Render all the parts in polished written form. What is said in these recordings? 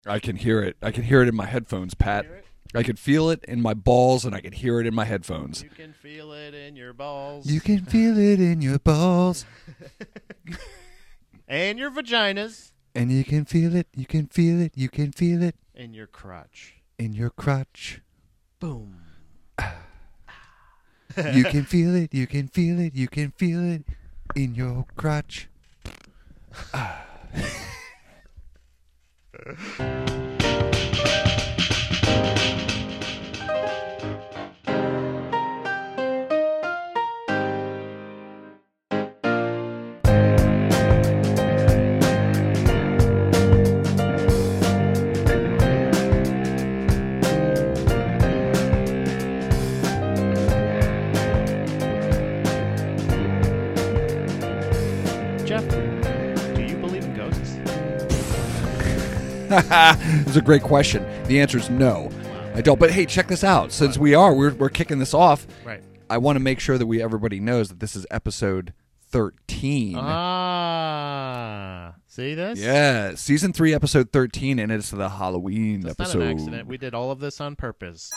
I can hear it. I can hear it in my headphones, Pat. Hear it? I can feel it in my balls, and I can hear it in my headphones. You can feel it in your balls. You can feel it in your balls. And your vaginas. And you can feel it, you can feel it, you can feel it. In your crotch. In your crotch. Boom. You can feel it, you can feel it, you can feel it. In your crotch. Jeff, do you believe in ghosts? It's a great question. The answer is no. I don't. But hey, check this out. Since we're kicking this off, Right. I want to make sure that everybody knows that this is episode 13. Ah. See this? Yeah, season 3, episode 13, and it's the Halloween That's episode. not an accident. We did all of this on purpose.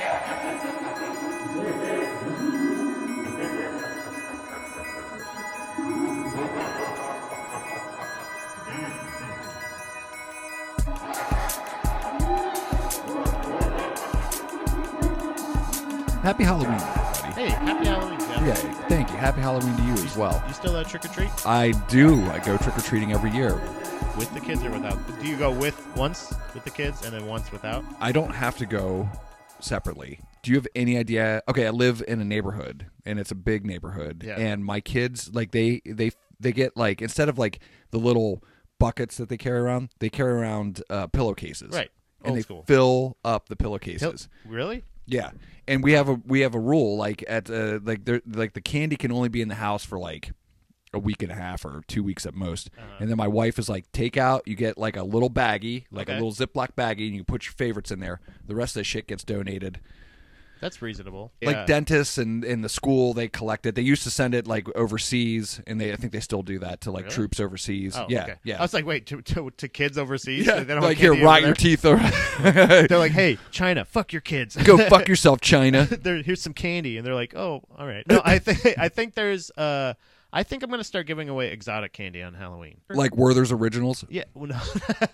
Happy Halloween, everybody. Hey, happy Halloween, Jeff. Yeah, thank you. Happy Halloween to you as well. You still trick-or-treat? I do. I go trick-or-treating every year. With the kids or without? Do you go once with the kids and then once without? I don't have to go separately. Do you have any idea? Okay, I live in a neighborhood, and it's a big neighborhood. Yeah. And my kids, like, they get, like, instead of, like, the little buckets that they carry around pillowcases. Right. And Old they school. fill up the pillowcases. Really? Yeah, and we have a rule like at like the candy can only be in the house for like a week and a half or 2 weeks at most, and then my wife is like, take out, you get like a little baggie, like a Okay. little Ziploc baggie, and you put your favorites in there. The rest of the shit gets donated. That's reasonable. Like Yeah. dentists and in the school, they collect it. They used to send it like overseas, and I think they still do that to like Really? troops overseas. Oh, Yeah, okay. yeah. I was like, wait, to kids overseas? Yeah, They don't like have candy here, rot over your there? teeth. Over. They're like, hey, China, fuck your kids. Go fuck yourself, China. Here's some candy, and they're like, oh, all right. No, I think there's I think I'm gonna start giving away exotic candy on Halloween. Like Werther's Originals. Yeah, well, no,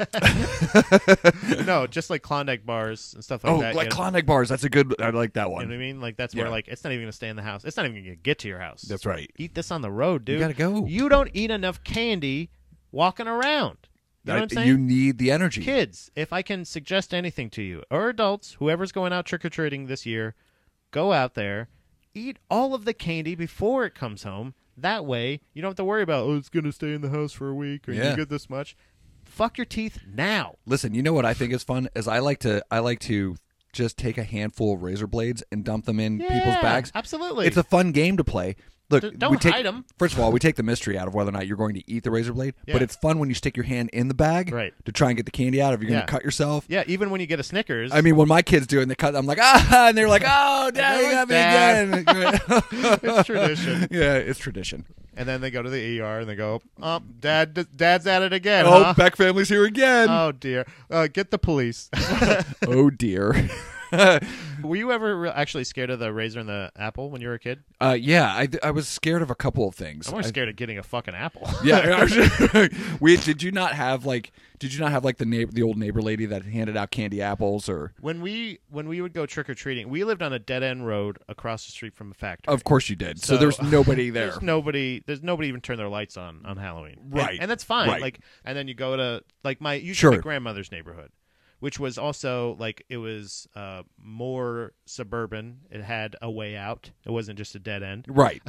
no, just like Klondike bars and stuff like Oh, that. like you know? Klondike bars. That's a good. I like that one. You know what I mean? Like that's Yeah. where like it's not even gonna stay in the house. It's not even gonna get to your house. That's right. Eat this on the road, dude. You gotta go. You don't eat enough candy walking around. You know what I'm saying? You need the energy. Kids, if I can suggest anything to you, or adults, whoever's going out trick-or-treating this year, go out there, eat all of the candy before it comes home. That way, you don't have to worry about, oh, it's going to stay in the house for a week, or Yeah. you get this much. Fuck your teeth now. Listen, you know what I think is fun is I like to just take a handful of razor blades and dump them in people's Yeah, bags. absolutely. It's a fun game to play. Look, Don't we take, hide 'em. First of all, we take the mystery out of whether or not you're going to eat the razor blade, Yeah. but it's fun when you stick your hand in the bag Right. to try and get the candy out if you're going Yeah. to cut yourself. Yeah, even when you get a Snickers. I mean, when my kids do it and they cut, I'm like, and they're like, oh, Dad, you got me again. It's tradition. Yeah, it's tradition. And then they go to the ER and they go, oh, Dad's at it again, Oh, huh? Beck family's here again. Oh, dear. Get the police. Oh, dear. Were you ever actually scared of the razor and the apple when you were a kid? Yeah, I was scared of a couple of things. I'm always scared of getting a fucking apple. Yeah, did you not have like the old neighbor lady that handed out candy apples or? When we would go trick or treating, we lived on a dead end road across the street from a factory. Of course you did. So, So- there's nobody there. There's nobody even turn their lights on Halloween. Right. And that's fine. Right. Like, and then you go to like my Sure. grandmother's neighborhood, which was also like it was more suburban. It had a way out. It wasn't just a dead end. Right.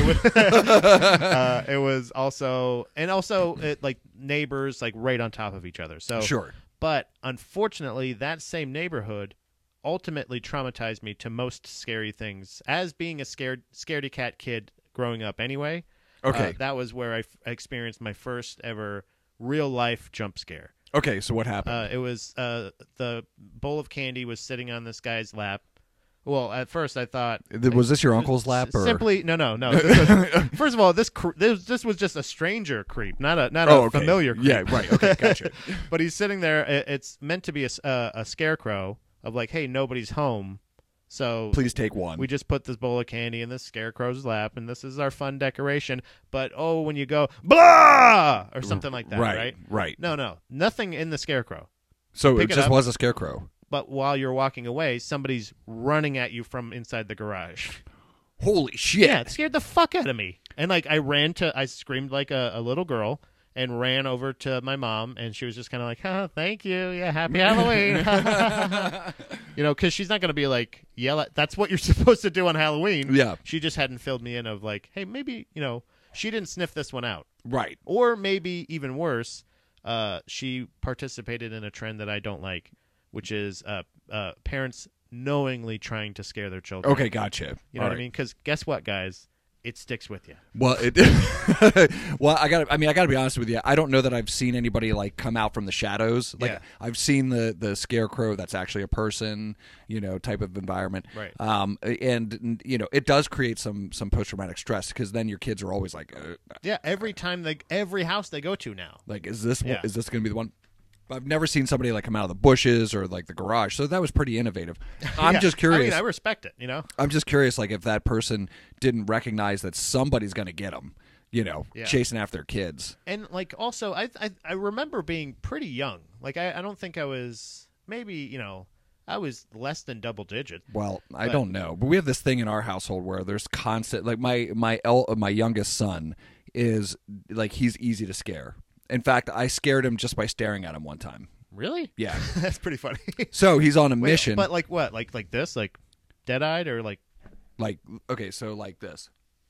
It was also like neighbors like right on top of each other. So Sure. But unfortunately, that same neighborhood ultimately traumatized me to most scary things. As being a scaredy cat kid growing up, anyway. Okay. That was where I experienced my first ever real life jump scare. Okay. So what happened? It was the bowl of candy was sitting on this guy's lap. Well, at first I thought, Was this your uncle's lap? Or? simply no. This was, first of all, this was just a stranger creep, not a familiar creep. Yeah, right. Okay, gotcha. But he's sitting there. It's meant to be a scarecrow of like, hey, nobody's home, so Please take one. we just put this bowl of candy in this scarecrow's lap, and this is our fun decoration. But when you go blah or something like that, right? Right. No, nothing in the scarecrow. So Pick it it just up. was a scarecrow. But while you're walking away, somebody's running at you from inside the garage. Holy shit! Yeah, it scared the fuck out of me. And like I screamed like a little girl and ran over to my mom, and she was just kind of like, "Oh, thank you, yeah, happy Halloween." Because she's not gonna be like yell at. That's what you're supposed to do on Halloween. Yeah. She just hadn't filled me in of like, hey, maybe she didn't sniff this one out, Right. or maybe even worse, she participated in a trend that I don't like, which is parents knowingly trying to scare their children. Okay, gotcha. You know what I mean? Because guess what, guys? It sticks with you. Well, well, I gotta be honest with you. I don't know that I've seen anybody like come out from the shadows. Like Yeah. I've seen the scarecrow that's actually a person, type of environment. Right. And it does create some post traumatic stress because then your kids are always like, Yeah, every house they go to now. like is this Yeah. is this going to be the one? I've never seen somebody like come out of the bushes or like the garage, so that was pretty innovative. I'm Yeah. just curious. I mean, I respect it. I'm just curious, like if that person didn't recognize that somebody's going to get them, Yeah. chasing after their kids. And like also, I remember being pretty young. Like I don't think I was maybe I was less than double digit. Well, I don't know, but we have this thing in our household where there's constant, like my youngest son is like he's easy to scare. In fact, I scared him just by staring at him one time. Really? Yeah. That's pretty funny. So he's on a Wait, mission. but like what? Like this? Like dead eyed or like? Like okay, so like this.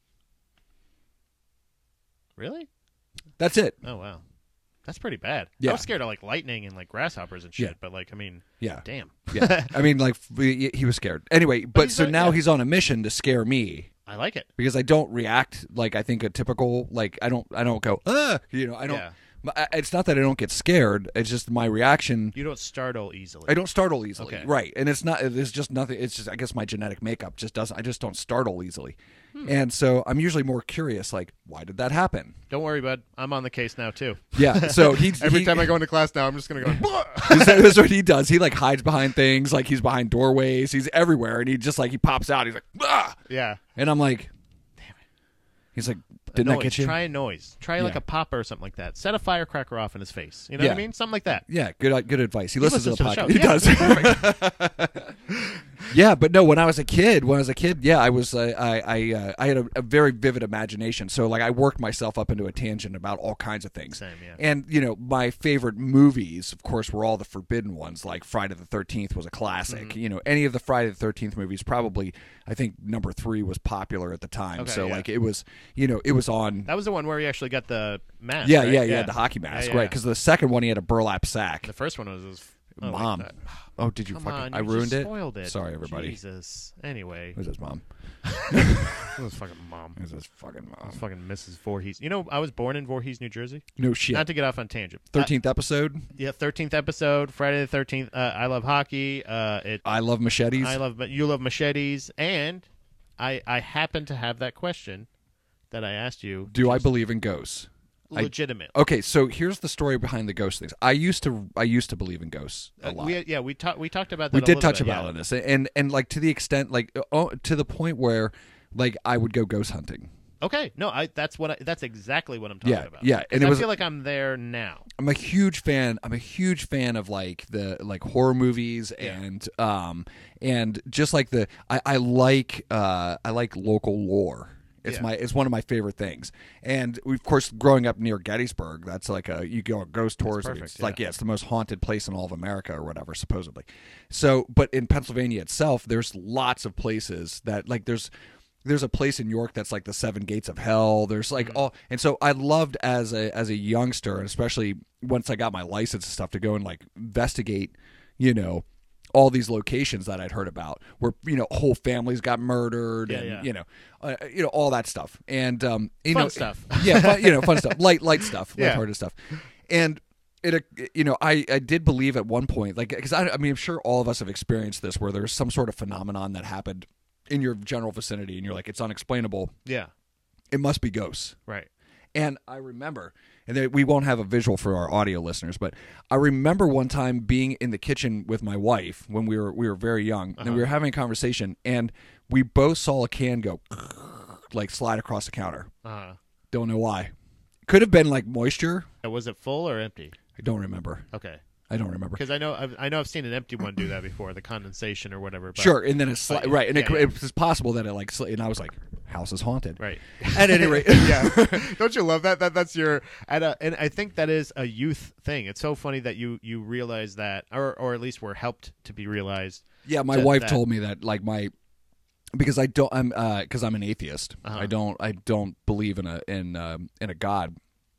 Really? That's it. Oh wow, that's pretty bad. Yeah. I was scared of like lightning and like grasshoppers and shit. Yeah. But like, I mean, Yeah. damn. Yeah. I mean, like he was scared. Anyway, but he's so not- now yeah. he's on a mission to scare me. I like it. Because I don't react like I think a typical like I don't go I don't. Yeah. It's not that I don't get scared. It's just my reaction. You don't startle easily. I don't startle easily, Okay. right? And it's not. It's just nothing. It's just I guess my genetic makeup just doesn't. I just don't startle easily, and so I'm usually more curious. Like, why did that happen? Don't worry, bud. I'm on the case now too. Yeah. So Every time I go into class now, I'm just gonna go. that's what he does. He like hides behind things. Like he's behind doorways. He's everywhere, and he just like he pops out. He's like, ah! Yeah. And I'm like, damn it. He's like, didn't that get you? Try a noise. Try like Yeah. a popper or something like that. Set a firecracker off in his face. You know Yeah. what I mean? Something like that. Yeah, good advice. He listens to the show. podcast. He does. Yeah, but no. When I was a kid, yeah, I was. I had a very vivid imagination. So like, I worked myself up into a tangent about all kinds of things. Same, yeah. And my favorite movies, of course, were all the forbidden ones. Like Friday the 13th was a classic. Mm-hmm. Any of the Friday the 13th movies, probably. I think number 3 was popular at the time. Okay, so yeah. like, it was. It was on. That was the one where he actually got the mask. Yeah, right? yeah, the hockey mask, Yeah, yeah. right? Because the second one he had a burlap sack. The first one was his Mom. Like Oh, did you come fucking? on, I you ruined just it. Spoiled it. Sorry, everybody. Jesus. Anyway, It was his mom. it was fucking mom. It was his fucking mom. It's fucking Mrs. Voorhees. I was born in Voorhees, New Jersey. No shit. Not to get off on tangent. 13th episode. Yeah, 13th episode, Friday the 13th. I love hockey. I love machetes. You love machetes, and I happen to have that question that I asked you. Do I believe in ghosts? Legitimate. Okay, so here's the story behind the ghost things. I used to believe in ghosts a lot. We talked about that. We a did little touch bit, about this, and like to the extent like to the point where like I would go ghost hunting. Okay, no, that's exactly what I'm talking about. Yeah, and 'Cause it was. I feel like I'm there now. I'm a huge fan of like the horror movies and just like I like local lore. It's one of my favorite things. And of course, growing up near Gettysburg, that's like you go on ghost tours. perfect, It's like it's the most haunted place in all of America or whatever, supposedly. So, but in Pennsylvania itself, there's lots of places that like there's a place in York that's like the Seven Gates of Hell. There's like all, and so I loved as a youngster, and especially once I got my license and stuff, to go and like investigate, all these locations that I'd heard about where whole families got murdered and all that stuff and Fun stuff. yeah, fun stuff, light stuff, Yeah. lighthearted stuff, and I did believe at one point, like, because I mean, I'm sure all of us have experienced this, where there's some sort of phenomenon that happened in your general vicinity, and you're like, it's unexplainable. Yeah. It must be ghosts. Right. And I remember, and we won't have a visual for our audio listeners, but I remember one time being in the kitchen with my wife when we were very young, and we were having a conversation, and we both saw a can go like slide across the counter. Don't know why. Could have been like moisture. Was it full or empty? I don't remember. Okay. I don't remember. Because I know I've seen an empty one do that before, the condensation or whatever. But, sure, and then it's right, and yeah, it was possible that it like, and I was like, house is haunted. Right. At any rate, yeah. Don't you love that? That's your and I think that is a youth thing. It's so funny that you realize that, or at least were helped to be realized. Yeah, my wife told me that, like, because I'm an atheist. I don't believe in a God.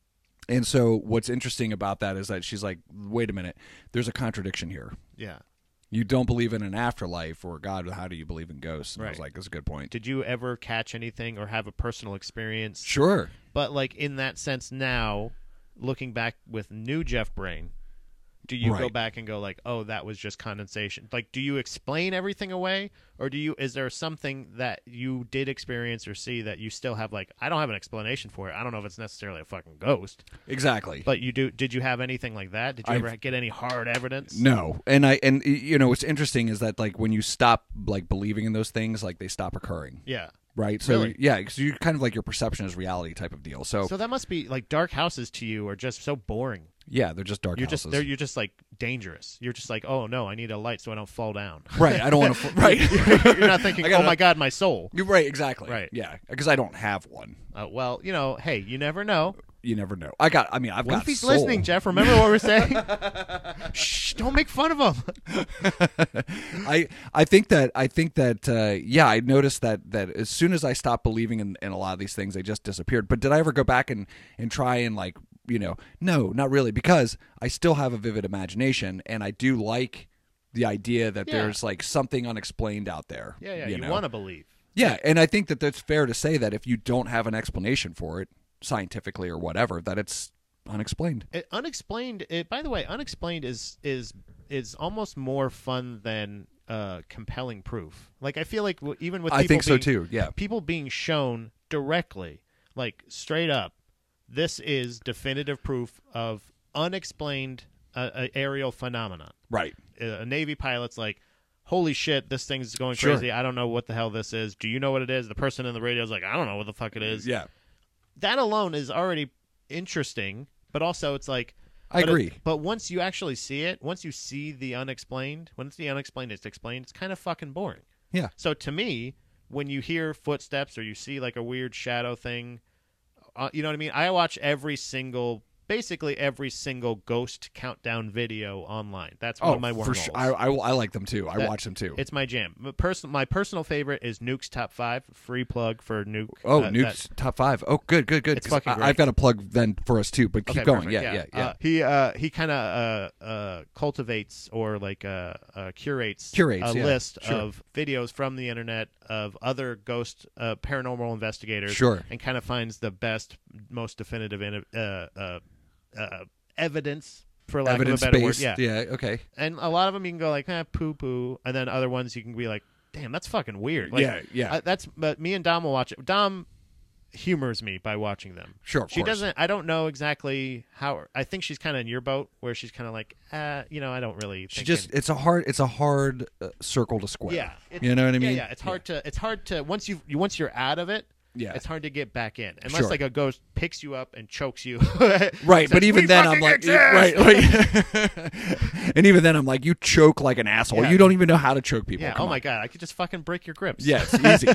And so what's interesting about that is that she's like, wait a minute, there's a contradiction here. Yeah. You don't believe in an afterlife or God. How do you believe in ghosts? And I was like, that's a good point. Did you ever catch anything or have a personal experience? Sure. But like in that sense now, looking back with new Jeff Brain, do you go back and go like, oh, that was just condensation? Like, do you explain everything away, or is there something that you did experience or see that you still have like, I don't have an explanation for it. I don't know if it's necessarily a fucking ghost. Exactly. But you do. Did you have anything like that? Did you ever get any hard evidence? No. And what's interesting is that, like, when you stop like believing in those things, like, they stop occurring. Yeah. Right. So really? yeah, because you kind of like your perception is reality type of deal. So that must be like dark houses to you are just so boring. Yeah, they're just dark houses. You're just like dangerous. You're just like, oh no, I need a light so I don't fall down. Right. I don't want to. Right. You're not thinking, oh my god, my soul. You're right. Exactly. Right. Yeah. Because I don't have one. Well, hey, you never know. You never know. I've got What if he's soul. listening, Jeff? Remember what we're saying? Shh! Don't make fun of him. I think that yeah, I noticed that as soon as I stopped believing in a lot of these things, they just disappeared. But did I ever go back and try and, like, no, not really, because I still have a vivid imagination, and I do like the idea that there's like something unexplained out there. Yeah. You want to believe. Yeah, and I think that that's fair to say that if you don't have an explanation for it, scientifically or whatever, that it's unexplained. By the way, unexplained is almost more fun than compelling proof. Like, I feel like even with people I think so too. Yeah, people being shown directly, like straight up, this is definitive proof of unexplained aerial phenomenon. Right. A Navy pilot's like, holy shit, this thing's going crazy. I don't know what the hell this is. Do you know what it is? The person in the radio is like, I don't know what the fuck it is. Yeah. That alone is already interesting, but also it's like, I agree. But once you actually see it, once you see the unexplained, once the unexplained is explained, it's kind of fucking boring. Yeah. So to me, when you hear footsteps or you see like a weird shadow thing, you know what I mean? I watch basically every single ghost countdown video online. That's one of my wormholes. For sure. I like them too. I watch them too. It's my jam. My personal favorite is Nuke's Top 5. Free plug for Nuke. Oh, Nuke's Top 5. Oh, good. It's fucking great. I've got a plug then for us too, but keep going. Perfect. Yeah. He kind of cultivates or like curates a list of videos from the internet of other ghost paranormal investigators. Sure. And kind of finds the best, most definitive evidence, for lack of a better word. Yeah. Okay. And a lot of them you can go like, poo poo, and then other ones you can be like, damn, that's fucking weird. Like, yeah. But me and Dom will watch it. Dom humors me by watching them. Sure. She doesn't. I don't know exactly how. I think she's kind of in your boat, where she's kind of like, I don't really. It's a hard circle to square. Yeah. You know what I mean? Yeah. It's hard to once you're out of it. Yeah. It's hard to get back in unless like a ghost picks you up and chokes you. Right, but even then I'm like, right, and even then I'm like, you choke like an asshole. Yeah. You don't even know how to choke people. Yeah. Come my on. god, I could just fucking break your grips. Yeah, it's easy.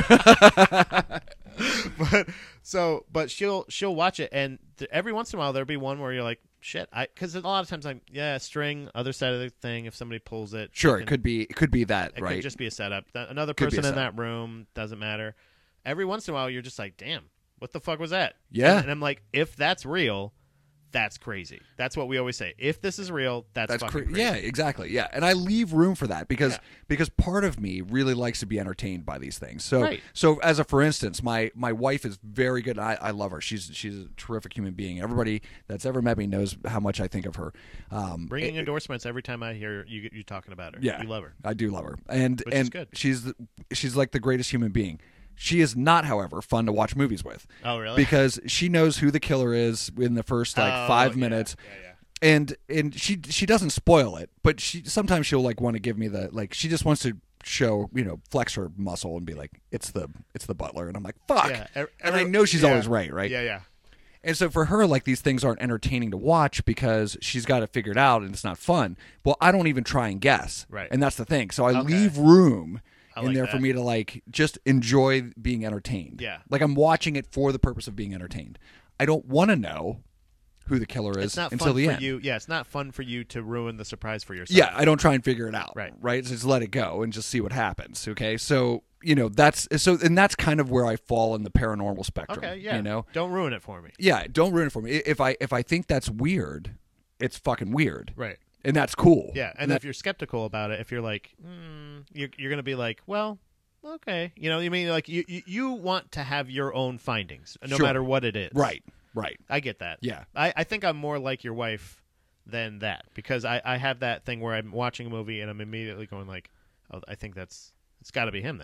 But she'll watch it, and every once in a while there'll be one where you're like, shit, because a lot of times I'm string other side of the thing. If somebody pulls it, sure, it could be that, it right? could just be a setup. Another person in that room, doesn't matter. Every once in a while, you're just like, damn, what the fuck was that? Yeah. And I'm like, if that's real, that's crazy. That's what we always say. If this is real, that's fucking crazy. Yeah, exactly. Yeah, and I leave room for that because part of me really likes to be entertained by these things. So so as a for instance, my wife is very good. I love her. She's a terrific human being. Everybody that's ever met me knows how much I think of her. Bringing endorsements every time I hear you talking about her. Yeah, you love her. I do love her, and Which is good. She's like the greatest human being. She is not, however, fun to watch movies with. Oh, really? Because she knows who the killer is in the first 5 minutes. And she doesn't spoil it, but sometimes she'll like want to give me she just wants to show, flex her muscle and be like, it's the butler, and I'm like, fuck. And I know she's always right? Yeah. And so for her, like, these things aren't entertaining to watch because she's got it figured out and it's not fun. Well, I don't even try and guess. Right. And that's the thing. So I leave room in there that. for me to like just enjoy being entertained. Yeah. Like I'm watching it for the purpose of being entertained. I don't want to know who the killer is until the end. It's not fun for you to ruin the surprise for yourself. Yeah, I don't try and figure it out. Right. Just let it go and just see what happens. Okay. So, that's kind of where I fall in the paranormal spectrum. Okay, yeah. Don't ruin it for me. Yeah, don't ruin it for me. If I think that's weird, it's fucking weird. Right. And that's cool. Yeah, and if you're skeptical about it, if you're like, you're going to be like, well, okay. You know what I mean? Like, you want to have your own findings, no matter what it is. Right. I get that. Yeah. I think I'm more like your wife than that, because I have that thing where I'm watching a movie and I'm immediately going like, oh, I think it's got to be him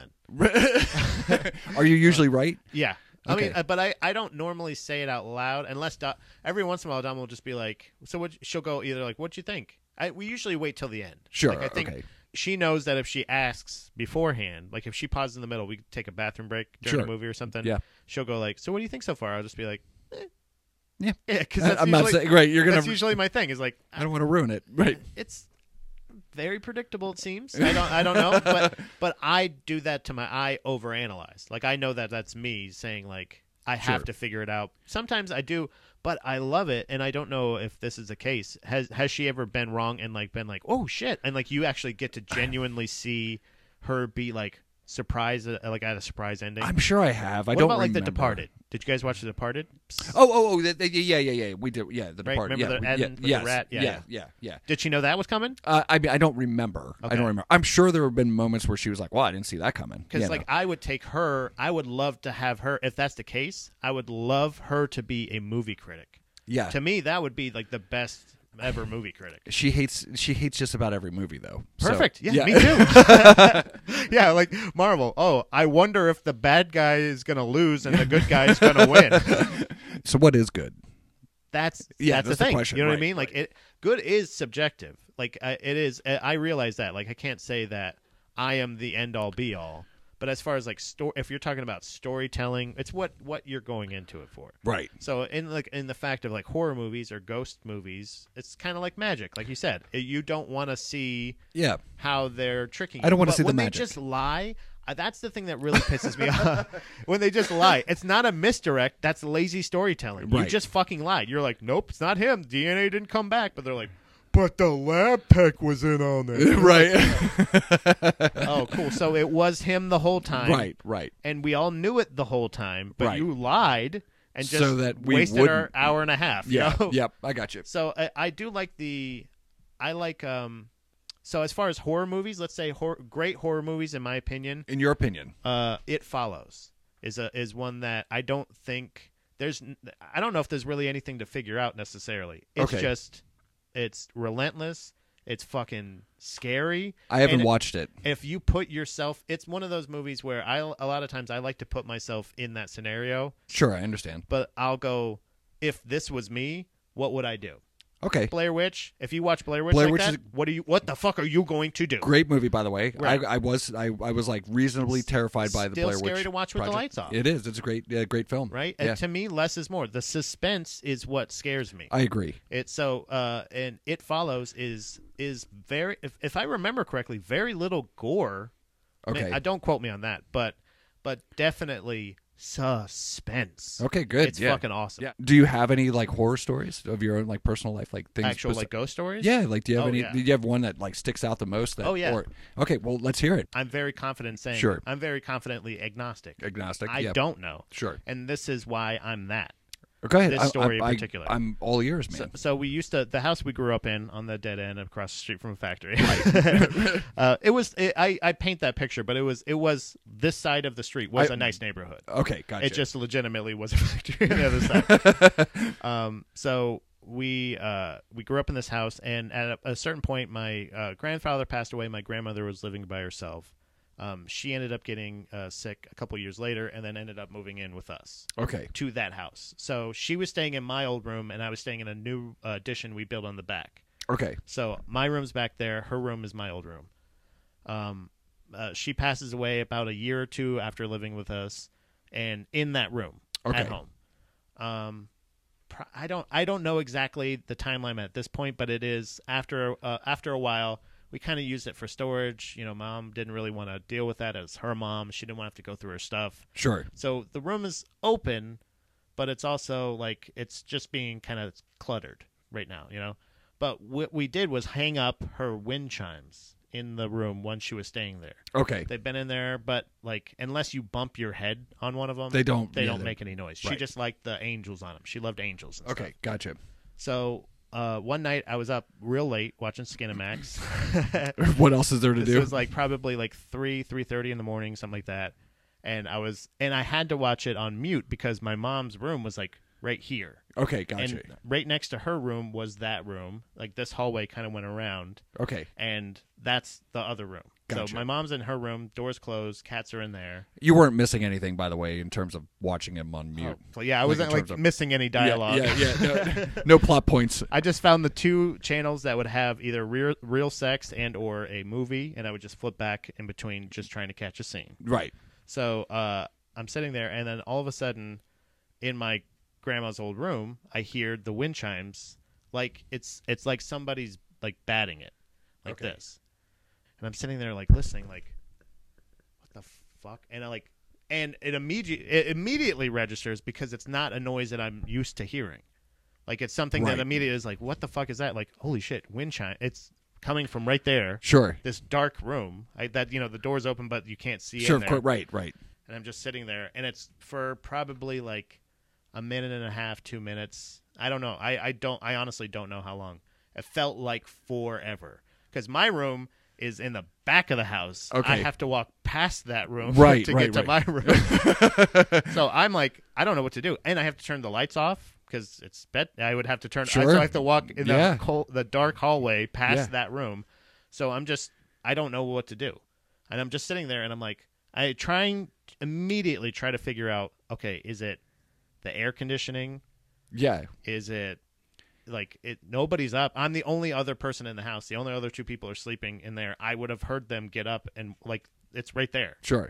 then. Are you usually right? Yeah. Okay. I mean, but I don't normally say it out loud unless every once in a while Dom will just be like, so she'll go either like, what'd you think? We usually wait till the end. Sure. Like, I think she knows that if she asks beforehand, like if she pauses in the middle, we could take a bathroom break during a movie or something. Yeah. She'll go like, so what do you think so far? I'll just be like, yeah. Yeah, because that's not saying, right, that's usually my thing. Is like, I don't want to ruin it. Right. It's very predictable. It seems. I don't know, but I do that to I overanalyze. Like I know that that's me saying like I have to figure it out. Sometimes I do. But I love it, and I don't know if this is the case. Has she ever been wrong and like been like, oh shit, and like you actually get to genuinely see her be like surprised, like at a surprise ending? I'm sure I have. I what don't about remember. like The Departed? Did you guys watch The Departed? Yeah. We did. Yeah, The Departed. Remember the end with the rat? Yeah. Did she know that was coming? I mean, I don't remember. Okay. I don't remember. I'm sure there have been moments where she was like, "Well, I didn't see that coming." Because I would take her. I would love to have her. If that's the case, I would love her to be a movie critic. Yeah. To me, that would be like the best ever movie critic. She hates just about every movie though. Perfect. So, yeah, me too. Yeah, like Marvel. Oh, I wonder if the bad guy is going to lose and the good guy is going to win. So what is good? That's the thing. Question. You know what I mean? Like good is subjective. Like it is. I realize that. Like I can't say that I am the end all be all. But as far as like if you're talking about storytelling, it's what you're going into it for. Right. So in the fact of like horror movies or ghost movies, it's kind of like magic, like you said. You don't want to see how they're tricking you. I don't want to see the magic. When they just lie, that's the thing that really pisses me off. When they just lie. It's not a misdirect, that's lazy storytelling. Right. You just fucking lied. You're like, nope, it's not him. DNA didn't come back. But they're like, but the lab tech was in on it. Right. Oh, cool. So it was him the whole time. Right. And we all knew it the whole time, but you lied and just so that we wasted our hour and a half. Yeah. You know? Yep. I got you. So I do like so as far as horror movies, let's say great horror movies, in my opinion. In your opinion. It Follows is one that I don't think I don't know if there's really anything to figure out necessarily. It's just, it's relentless. It's fucking scary. I haven't watched it. If you put yourself, it's one of those movies where a lot of times I like to put myself in that scenario. Sure, I understand. But I'll go, if this was me, what would I do? Okay. Blair Witch. If you watch Blair Witch what the fuck are you going to do? Great movie, by the way. Right. I was like reasonably terrified by the Blair Witch. Still scary to watch with project. the lights off. It is. It's a great film. Right. Yeah. And to me, less is more. The suspense is what scares me. I agree. It's so and It Follows is very, if I remember correctly, very little gore. Okay. Don't quote me on that, but definitely suspense. Okay, good. It's fucking awesome. Yeah. Do you have any like horror stories of your own like personal life, like things? Actual like ghost stories? Yeah. Like, do you have any? Yeah. Do you have one that like sticks out the most? That, okay. Well, let's hear it. I'm very confident saying. Sure. I'm very confidently agnostic. Agnostic. I don't know. Sure. And this is why I'm that. Go ahead. This story in particular. I'm all ears, man. So we used to, the house we grew up in on the dead end across the street from a factory. I paint that picture, but it was this side of the street was a nice neighborhood. Okay, gotcha. It just legitimately was a factory on the other side. So we grew up in this house, and at a certain point, my grandfather passed away. My grandmother was living by herself. She ended up getting sick a couple years later, and then ended up moving in with us. Okay. To that house. So she was staying in my old room, and I was staying in a new addition we built on the back. Okay. So my room's back there. Her room is my old room. She passes away about a year or two after living with us, and in that room at home. I don't know exactly the timeline at this point, but it is after a while. We kind of used it for storage. You know, Mom didn't really want to deal with that as her mom. She didn't want to have to go through her stuff. Sure. So the room is open, but it's also like it's just being kind of cluttered right now, you know. But what we did was hang up her wind chimes in the room when she was staying there. Okay. They've been in there, but like unless you bump your head on one of them, they don't make any noise. Right. She just liked the angels on them. She loved angels. And okay, stuff. gotcha. So one night I was up real late watching Skinamax. What else is there to do? It was like probably like 3:30 in the morning, something like that. And I had to watch it on mute because my mom's room was like right here. Okay, gotcha. And right next to her room was that room. Like this hallway kind of went around. Okay. And that's the other room. Gotcha. So my mom's in her room, doors closed, cats are in there. You weren't missing anything, by the way, in terms of watching him on mute. Oh, yeah, I wasn't like missing any dialogue. Yeah. No plot points. I just found the two channels that would have either real sex and or a movie, and I would just flip back in between just trying to catch a scene. Right. So I'm sitting there, and then all of a sudden, in my grandma's old room, I hear the wind chimes like it's like somebody's like batting it like this. And I'm sitting there like listening, like, what the fuck? And it immediately registers because it's not a noise that I'm used to hearing. Like it's something that immediately is like, what the fuck is that? Like, holy shit, wind chime. It's coming from right there. Sure. This dark room the door's open, but you can't see sure, in there. Right. And I'm just sitting there, and it's for probably like a minute and a half, 2 minutes. I don't know. I honestly don't know how long. It felt like forever because my room is in the back of the house. Okay. I have to walk past that room to get to my room. So I'm like, I don't know what to do, and I have to turn the lights off because it's bed. I would have to turn. Sure. So I have to walk in the dark hallway past that room. So I don't know what to do, and I'm just sitting there, and I'm like, immediately try to figure out. Okay, is it the air conditioning? Yeah. Is it? Like nobody's up. I'm the only other person in the house. The only other two people are sleeping in there. I would have heard them get up and like it's right there. Sure.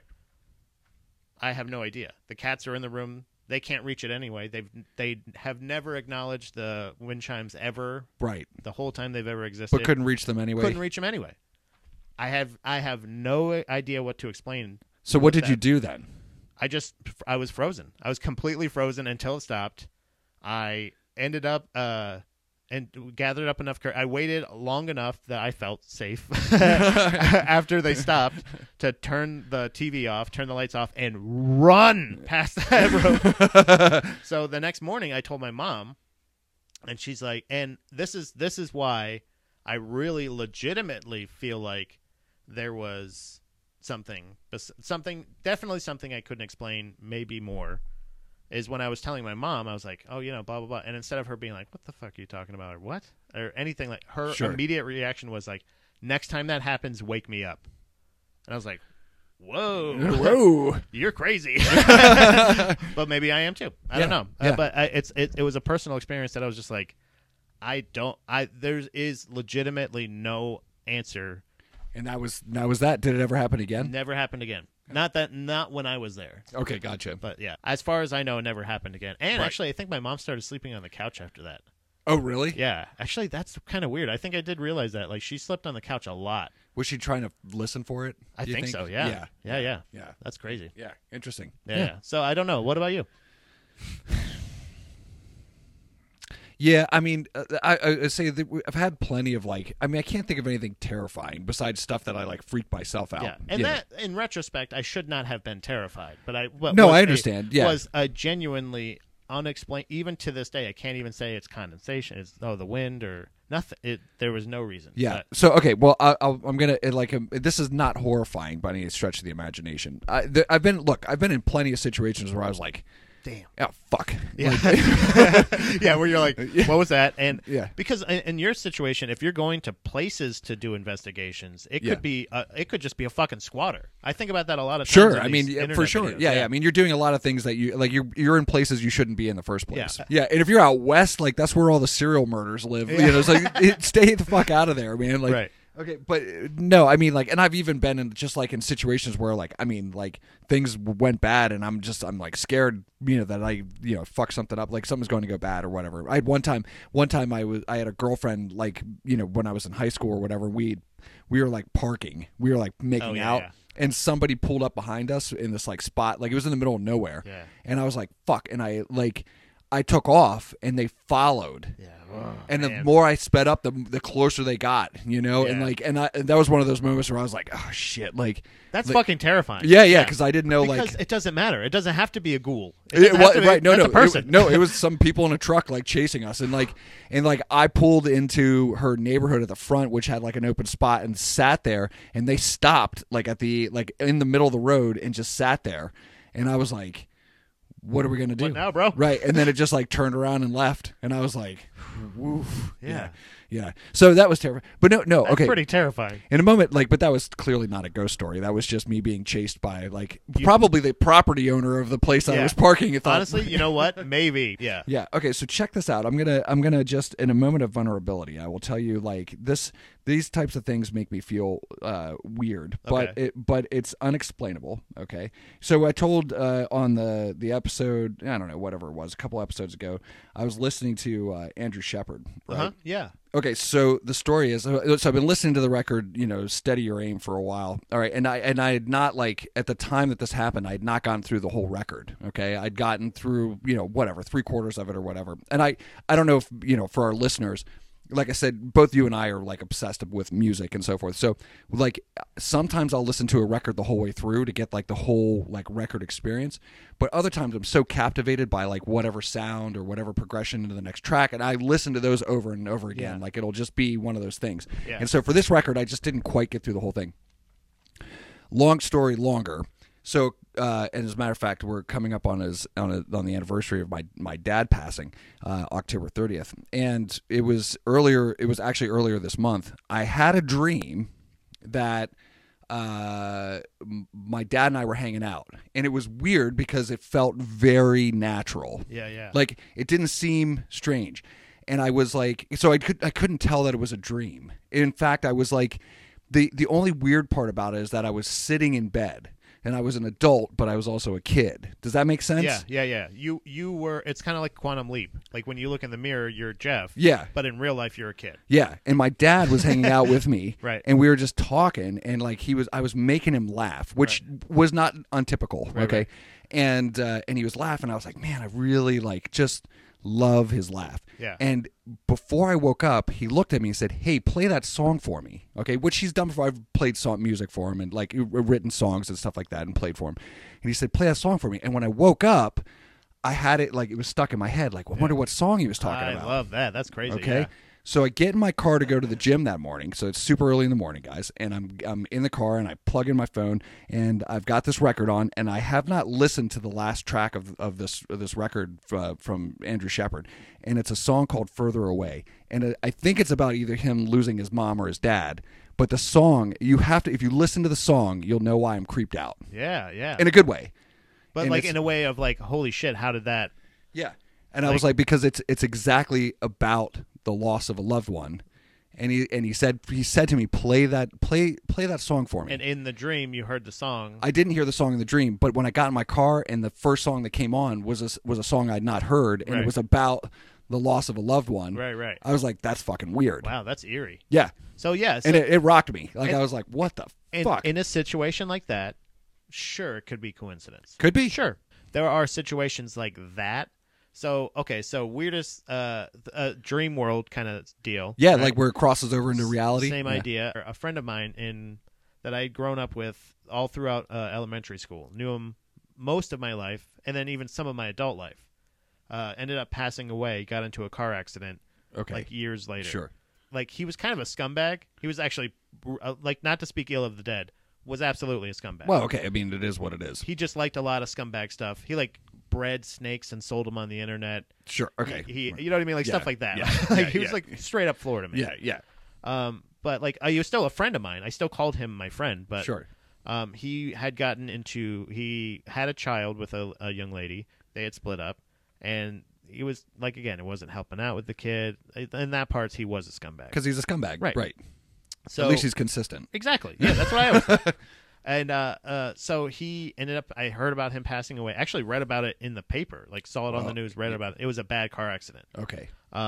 I have no idea. The cats are in the room. They can't reach it anyway. They have never acknowledged the wind chimes ever. Right. The whole time they've ever existed. But couldn't reach them anyway. Couldn't reach them anyway. I have no idea what to explain. So what did you do then? I was frozen. I was completely frozen until it stopped. I ended up and gathered up enough courage. I waited long enough that I felt safe after they stopped to turn the TV off, turn the lights off, and run past that room. So the next morning I told my mom, and she's like, and this is why I really legitimately feel like there was something, definitely something I couldn't explain, maybe more. Is when I was telling my mom, I was like, oh, blah, blah, blah. And instead of her being like, what the fuck are you talking about? Or what? Or anything like her immediate reaction was like, next time that happens, wake me up. And I was like, whoa, you're crazy. But maybe I am too. I don't know. Yeah. But it was a personal experience that I was just like, there is legitimately no answer. And that was that. Did it ever happen again? Never happened again. Not when I was there. Okay, gotcha. But yeah, as far as I know, it never happened again. And actually, I think my mom started sleeping on the couch after that. Oh, really? Yeah. Actually, that's kind of weird. I think I did realize that. Like, she slept on the couch a lot. Was she trying to listen for it? I think so, yeah. Yeah. That's crazy. Yeah, interesting. Yeah. So I don't know. What about you? Yeah, I mean, I say that I've had plenty of I can't think of anything terrifying besides stuff that I freak myself out. Yeah, and that, in retrospect, I should not have been terrified, but I understand. Yeah, was a genuinely unexplained. Even to this day, I can't even say it's condensation. It's the wind or nothing. There was no reason. Yeah. But, So okay. Well, I'm gonna this is not horrifying by any stretch of the imagination. I've been in plenty of situations where I was like, damn. oh fuck. Yeah. Like, Yeah, where you're like, what was that? And yeah. because in your situation, if you're going to places to do investigations, it could be it could just be a fucking squatter. I think about that a lot of times. Sure. in I mean, these for internet sure. videos. Yeah. I mean, you're doing a lot of things that you like. You're in places you shouldn't be in the first place. Yeah. Yeah. And if you're out west, like that's where all the serial murders live. Yeah. You know, so stay the fuck out of there, man. Like, Right. okay, but no, I mean, like, and I've even been in just like in situations where, like, I mean, like things went bad, and I'm like scared, you know, that I, you know, fuck something up, like something's going to go bad or whatever. I had one time I had a girlfriend, like, you know, when I was in high school or whatever, we were like parking, we were like making out. Yeah. And somebody pulled up behind us in this like spot, like it was in the middle of nowhere. Yeah. And I was like, fuck. And I took off and they followed. Yeah. And the man. more I sped up, the closer they got, you know? Yeah. And like, and that was one of those moments where I was like, oh shit. Like, That's like, fucking terrifying. yeah. Cause I didn't know, Because like, it doesn't matter. It doesn't have to be a ghoul. It doesn't have to be, right. No, that's no, a person. It was some people in a truck like chasing us. And like I pulled into her neighborhood at the front, which had like an open spot, and sat there, and they stopped like in the middle of the road and just sat there. And I was like, what are we going to do What now, bro? Right. And then it just like turned around and left. And I was like, woof. Yeah. Yeah. So that was terrible. But no. That's Okay. pretty terrifying. In a moment, like, but that was clearly not a ghost story. That was just me being chased by, like, probably the property owner of the place I Yeah. was parking. It thought, Honestly, you know what? Maybe. Yeah. yeah. Okay. So check this out. I'm gonna just, in a moment of vulnerability, I will tell you, like, these types of things make me feel weird, but it's unexplainable. Okay. So I told on the episode, I don't know, whatever it was, a couple episodes ago, I was listening to Andrew Shepard. Right? Yeah. Okay, so the story is, so I've been listening to the record, you know, Steady Your Aim for a while. All right, and I had not, like, at the time that this happened, I had not gotten through the whole record. Okay, I'd gotten through, you know, whatever, 3/4 of it or whatever. And I don't know if, you know, for our listeners, like I said, both you and I are like obsessed with music and so forth. So like sometimes I'll listen to a record the whole way through to get like the whole like record experience. But other times I'm so captivated by like whatever sound or whatever progression into the next track. And I listen to those over and over again. Yeah. Like it'll just be one of those things. Yeah. And so for this record, I just didn't quite get through the whole thing. Long story longer. So, and as a matter of fact, we're coming up on the anniversary of my dad passing, October 30th, and it was earlier. It was actually earlier this month. I had a dream that my dad and I were hanging out, and it was weird because it felt very natural. Yeah. Like it didn't seem strange, and I was like, so I couldn't tell that it was a dream. In fact, I was like, the only weird part about it is that I was sitting in bed. And I was an adult, but I was also a kid. Does that make sense? Yeah. You were. It's kind of like Quantum Leap. Like when you look in the mirror, you're Jeff. Yeah. But in real life, you're a kid. Yeah. And my dad was hanging out with me. Right. And we were just talking, and like I was making him laugh, which was not untypical. Right, okay. right. And he was laughing. I was like, man, I really like just love his laugh. Yeah. And before I woke up, he looked at me and said, "Hey, play that song for me." Okay, which he's done before. I've played music for him and like written songs and stuff like that and played for him. And he said, "Play that song for me." And when I woke up, I had it like it was stuck in my head. Like, I wonder what song he was talking about. I love that. That's crazy. Okay. Yeah. So I get in my car to go to the gym that morning. So it's super early in the morning, guys. And I'm in the car and I plug in my phone and I've got this record on, and I have not listened to the last track of this record from Andrew Shepard. And it's a song called Further Away. And I think it's about either him losing his mom or his dad. But the song, you have to, if you listen to the song, you'll know why I'm creeped out. Yeah. In a good way. But and like in a way of like, holy shit, how did that? Yeah. And I was like, because it's exactly about the loss of a loved one. And he said to me, play that song for me. And in the dream, you heard the song. I didn't hear the song in the dream, but when I got in my car and the first song that came on was a song I'd not heard, and it was about the loss of a loved one. Right. I was like, that's fucking weird. Wow, that's eerie. Yeah. So yeah, and it rocked me. Like I was like, what the fuck? In a situation like that, sure, it could be coincidence. Could be. Sure. There are situations like that. So, weirdest dream world kind of deal. Yeah, right? like where it crosses over into reality. Same Yeah. idea. A friend of mine that I had grown up with all throughout elementary school, knew him most of my life, and then even some of my adult life. ended up passing away, got into a car accident Okay. like years later. Sure. Like, he was kind of a scumbag. He was actually, like, not to speak ill of the dead, was absolutely a scumbag. Well, okay. I mean, it is what it is. He just liked a lot of scumbag stuff. He, like, bred snakes and sold them on the internet. Sure. Okay. He you know what I mean? Like, Yeah, stuff like that. yeah, Like, yeah, he was, yeah. like, straight up Florida man. Yeah. Yeah. But, like, he was still a friend of mine. I still called him my friend. But Sure. he had gotten into, he had a child with a young lady. They had split up. And he was, like, again, it wasn't helping out with the kid. In that part, he was a scumbag. Because he's a scumbag. Right. So At least he's consistent. exactly. Yeah, that's what I always thought. And so he ended up, I heard about him passing away. Actually read about it in the paper. Like, saw it on the news, read about it. It was a bad car accident. Okay.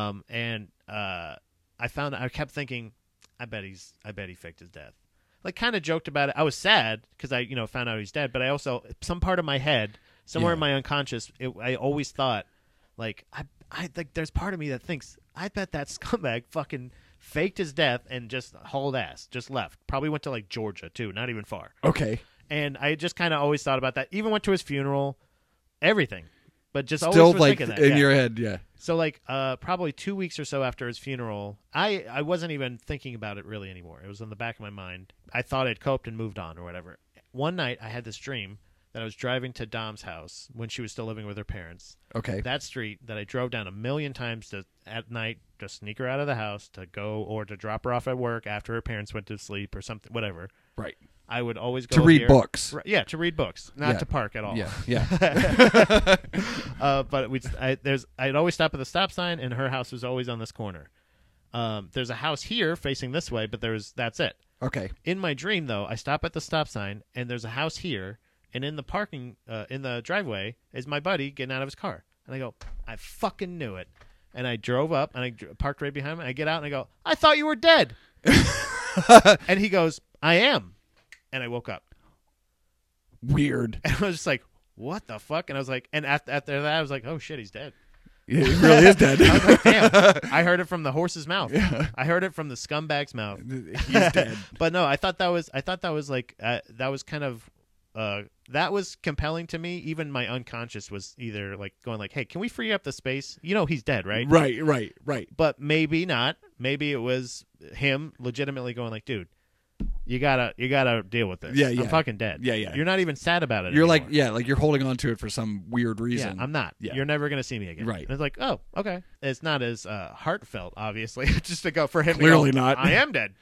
I kept thinking, I bet he faked his death. Like, kind of joked about it. I was sad because I, found out he's dead. But I also, some part of my head, somewhere in my unconscious, I always thought, like, I like, there's part of me that thinks, I bet that scumbag fucking faked his death and just hauled ass, just left. Probably went to, like, Georgia too, not even far. Okay. And I just kind of always thought about that. Even went to his funeral, everything. But just Still, always was like, thinking that. in yeah. your head, yeah. So, like, probably 2 weeks or so after his funeral, I wasn't even thinking about it really anymore. It was in the back of my mind. I thought I'd coped and moved on or whatever. One night, I had this dream that I was driving to Dom's house when she was still living with her parents. Okay. That street that I drove down 1,000,000 times at night to sneak her out of the house, to go or to drop her off at work after her parents went to sleep or something, whatever. Right. I would always go To read here. books. Right, yeah, to read books, not Yeah. to park at all. Yeah. Yeah. But I'd always stop at the stop sign, and her house was always on this corner. There's a house here facing this way, but that's it. Okay. In my dream, though, I stop at the stop sign, and there's a house here, and in the parking, in the driveway, is my buddy getting out of his car. And I go, I fucking knew it. And I drove up, and I parked right behind him, and I get out, and I go, I thought you were dead. And he goes, I am. And I woke up. Weird. And I was just like, what the fuck? And I was like, and after that, I was like, oh shit, he's dead. Yeah, he really is dead. I was like, damn. I heard it from the horse's mouth. Yeah. I heard it from the scumbag's mouth. He's dead. But no, I thought that was like, that was kind of, that was compelling to me. Even my unconscious was either like going like, hey, can we free up the space? He's dead, right? Right. But maybe not. Maybe it was him legitimately going like, dude, you gotta deal with this. Yeah. I'm fucking dead. Yeah. You're not even sad about it You're anymore. like you're holding on to it for some weird Yeah, reason. I'm not. Yeah. You're never gonna see me again. Right. And it's like, oh, okay. It's not as heartfelt, obviously, just to go for him. Clearly to go, not. I am dead.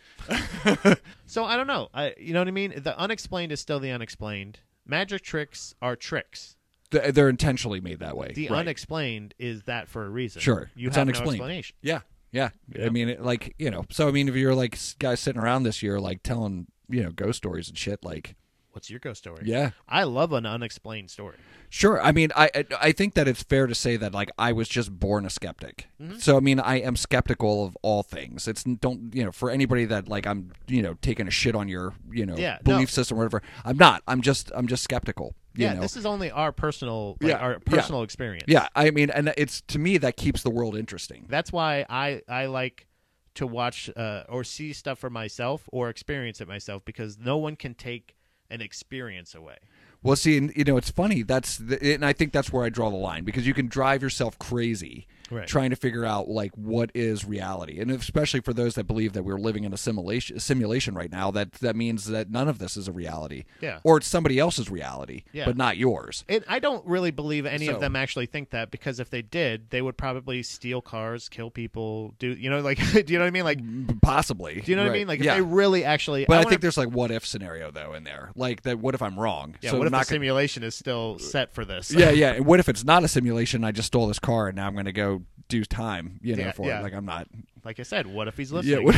So I don't know. You know what I mean? The unexplained is still the unexplained. Magic tricks are tricks. They're intentionally made that way. The Right. unexplained is that for a reason. Sure. You It's have unexplained. no explanation. Yeah. Yeah. I mean, so I mean, if you're like guys sitting around this year, like telling, ghost stories and shit, like, What's your ghost story? yeah, I love an unexplained story. sure. I mean, I think that it's fair to say that like I was just born a skeptic. Mm-hmm. So I mean, I am skeptical of all things. It's for anybody that like I'm taking a shit on your Yeah, belief no. system or whatever. I'm not. I'm just skeptical. Yeah, this is only our personal experience. Yeah, I mean, and it's to me that keeps the world interesting. That's why I like to watch or see stuff for myself or experience it myself, because no one can take an experience away. Well, see, and, it's funny. And I think that's where I draw the line, because you can drive yourself crazy Right. trying to figure out like what is reality, and especially for those that believe that we're living in a simulation right now. That means that none of this is a reality. Yeah. Or it's somebody else's reality, Yeah. but not yours. I don't really believe any So- of them actually think that, because if they did, they would probably steal cars, kill people, do you know what I mean? Like, Possibly. do you know what I Right. mean? Like, if yeah. they really actually, But I wanna- think there's like what if scenario though in there. Like that. What if I'm wrong? yeah. So What I'm if the not gonna- simulation is still set for this? Yeah. What if it's not a simulation? I just stole this car and now I'm going to go do time. Yeah, For yeah. it. Like I'm not. Like I said, what if he's Yeah, listening?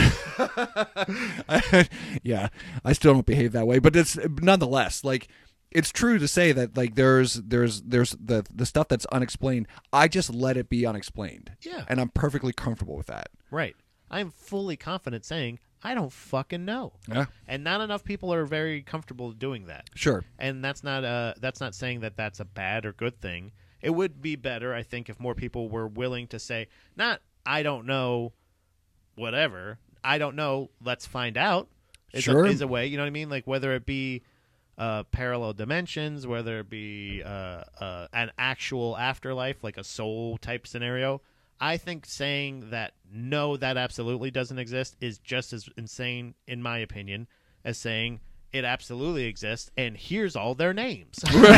yeah, I still don't behave that way, but it's nonetheless like it's true to say that like there's the stuff that's unexplained. I just let it be unexplained. Yeah. and I'm perfectly comfortable with that. Right. I'm fully confident saying I don't fucking know. Yeah, And not enough people are very comfortable doing that. sure. And that's not saying that that's a bad or good thing. It would be better, I think, if more people were willing to say, not I don't know, whatever. I don't know. Let's find out. Is Sure. a way. You know what I mean? Like whether it be parallel dimensions, whether it be an actual afterlife, like a soul type scenario. I think saying that no, that absolutely doesn't exist is just as insane, in my opinion, as saying it absolutely exists and here's all their names. Do you know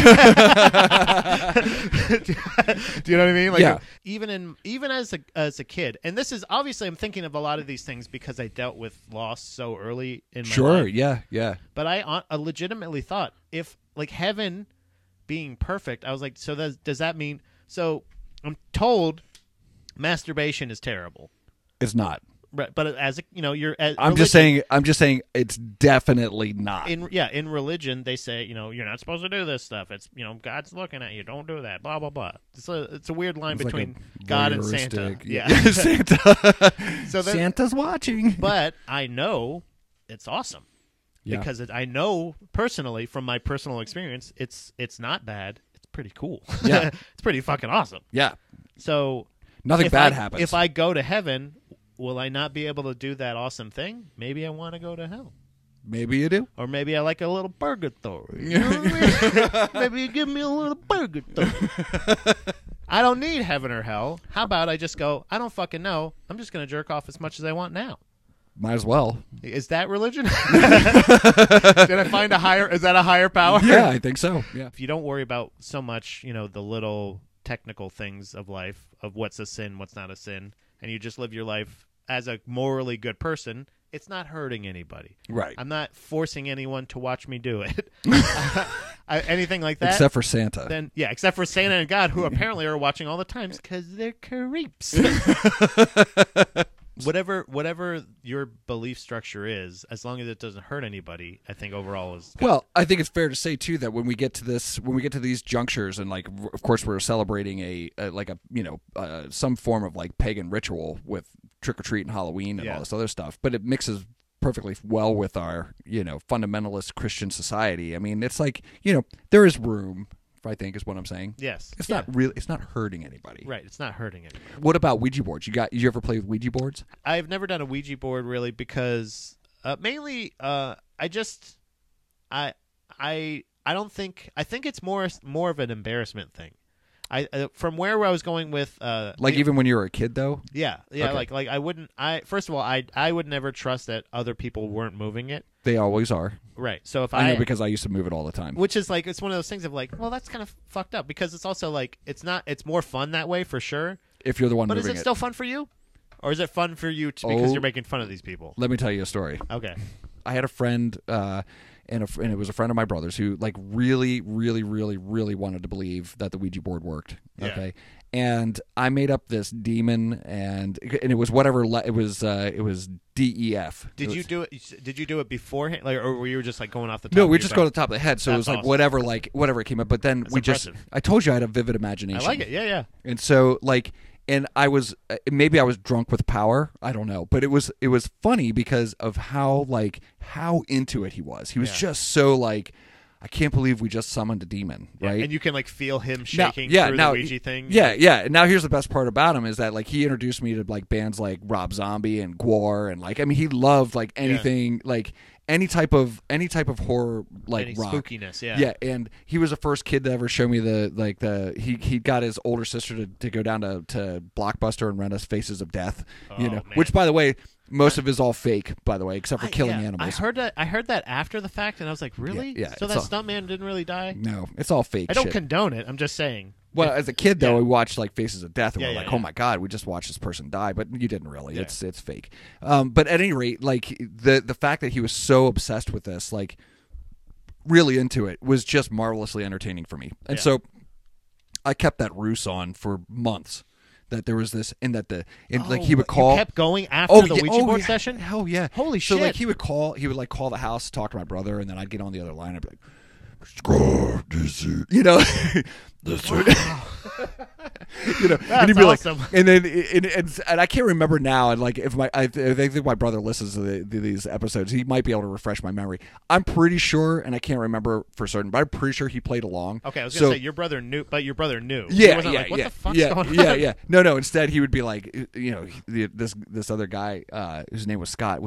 what I mean? Like, yeah. Even as a kid, and this is obviously, I'm thinking of a lot of these things because I dealt with loss so early in my life. Yeah. But I legitimately thought, if like heaven being perfect, I was like, so does that mean? So I'm told masturbation is terrible. It's not. Right, but as a, you're. I'm just saying it's definitely not. In religion, they say you're not supposed to do this stuff. It's God's looking at you. Don't do that. Blah blah blah. It's a weird line between like God and Santa. Yeah, Santa. So Santa's watching. But I know it's awesome Yeah. because I know personally from my personal experience, it's not bad. It's pretty cool. Yeah. It's pretty fucking awesome. Yeah. So Nothing bad happens. If I go to heaven, will I not be able to do that awesome thing? Maybe I want to go to hell. Maybe you do. Or maybe I like a little purgatory. You know what I mean? Maybe you give me a little purgatory. I don't need heaven or hell. How about I just go, I don't fucking know. I'm just going to jerk off as much as I want now. Might as well. Is that religion? Did I find is that a higher power? Yeah, I think so. Yeah. If you don't worry about so much, the little technical things of life, of what's a sin, what's not a sin, and you just live your life as a morally good person, it's not hurting anybody. Right. I'm not forcing anyone to watch me do it. Anything like that. Except for Santa. Then, yeah, except for Santa and God, who apparently are watching all the times because they're creeps. Whatever your belief structure is, as long as it doesn't hurt anybody, I think overall is good. Well, I think it's fair to say too that when we get to these junctures, and like, of course, we're celebrating some form of like pagan ritual with trick or treat and Halloween and all this other stuff, but it mixes perfectly well with our fundamentalist Christian society. I mean, it's like there is room. I think is what I'm saying. Yes, it's not really. It's not hurting anybody. Right, it's not hurting anybody. What about Ouija boards? Did you ever play with Ouija boards? I've never done a Ouija board really because mainly I don't think. I think it's more of an embarrassment thing. From where I was going with even when you were a kid though. Yeah, okay. like I wouldn't. First of all, I would never trust that other people weren't moving it. They always are. Right. So if I know because I used to move it all the time. Which is like, it's one of those things of like, well, that's kind of fucked up because it's also like, it's more fun that way for sure. If you're the one but moving it. But is it still fun for you? Or is it fun for you because you're making fun of these people? Let me tell you a story. Okay. I had a friend, and it was a friend of my brother's who like really, really, really, really wanted to believe that the Ouija board worked. Okay. Yeah. And I made up this demon, and it was whatever. It was DEF. Did you do it? Did you do it beforehand, or were you just like going off the top? No, we just go to the top of the head. So That's it was like awesome. whatever it came up. But then I told you I had a vivid imagination. I like it. Yeah. And so and I was maybe I was drunk with power. I don't know, but it was funny because of how into it he was. He was just so like, I can't believe we just summoned a demon, right? And you can like feel him shaking through the Ouija thing. Yeah. And now here's the best part about him is that like he introduced me to like bands like Rob Zombie and Gwar, and like he loved like anything like any type of horror like any rock. Spookiness, yeah. Yeah, and he was the first kid to ever show me he got his older sister to go down to Blockbuster and rent us Faces of Death, man. Which by the way, most of it is all fake, by the way, except for killing animals. I heard that after the fact, and I was like, really? Yeah. So that stuntman didn't really die? No, it's all fake. I don't shit. condone it. I'm just saying. Well, as a kid though, we watched like Faces of Death, and we're like, yeah. "Oh my god, we just watched this person die," but you didn't really. Yeah. It's fake. But at any rate, like the fact that he was so obsessed with this, like really into it, was just marvelously entertaining for me. And so I kept that ruse on for months. That there was this, and that he would call. You kept going after the Ouija board session. Hell yeah! Holy shit! So like he would call the house, talk to my brother, and then I'd get on the other line. I'd be like, "God, this is," this That's and he'd be awesome. like, and then and I can't remember now. And like if I think my brother listens to these episodes, he might be able to refresh my memory. I'm pretty sure, and I can't remember for certain, but I'm pretty sure he played along. Okay, I was gonna say your brother knew, but your brother knew. Yeah, he wasn't like, what the fuck's going on? Yeah. No. Instead, he would be like, this other guy whose name was Scott would be like,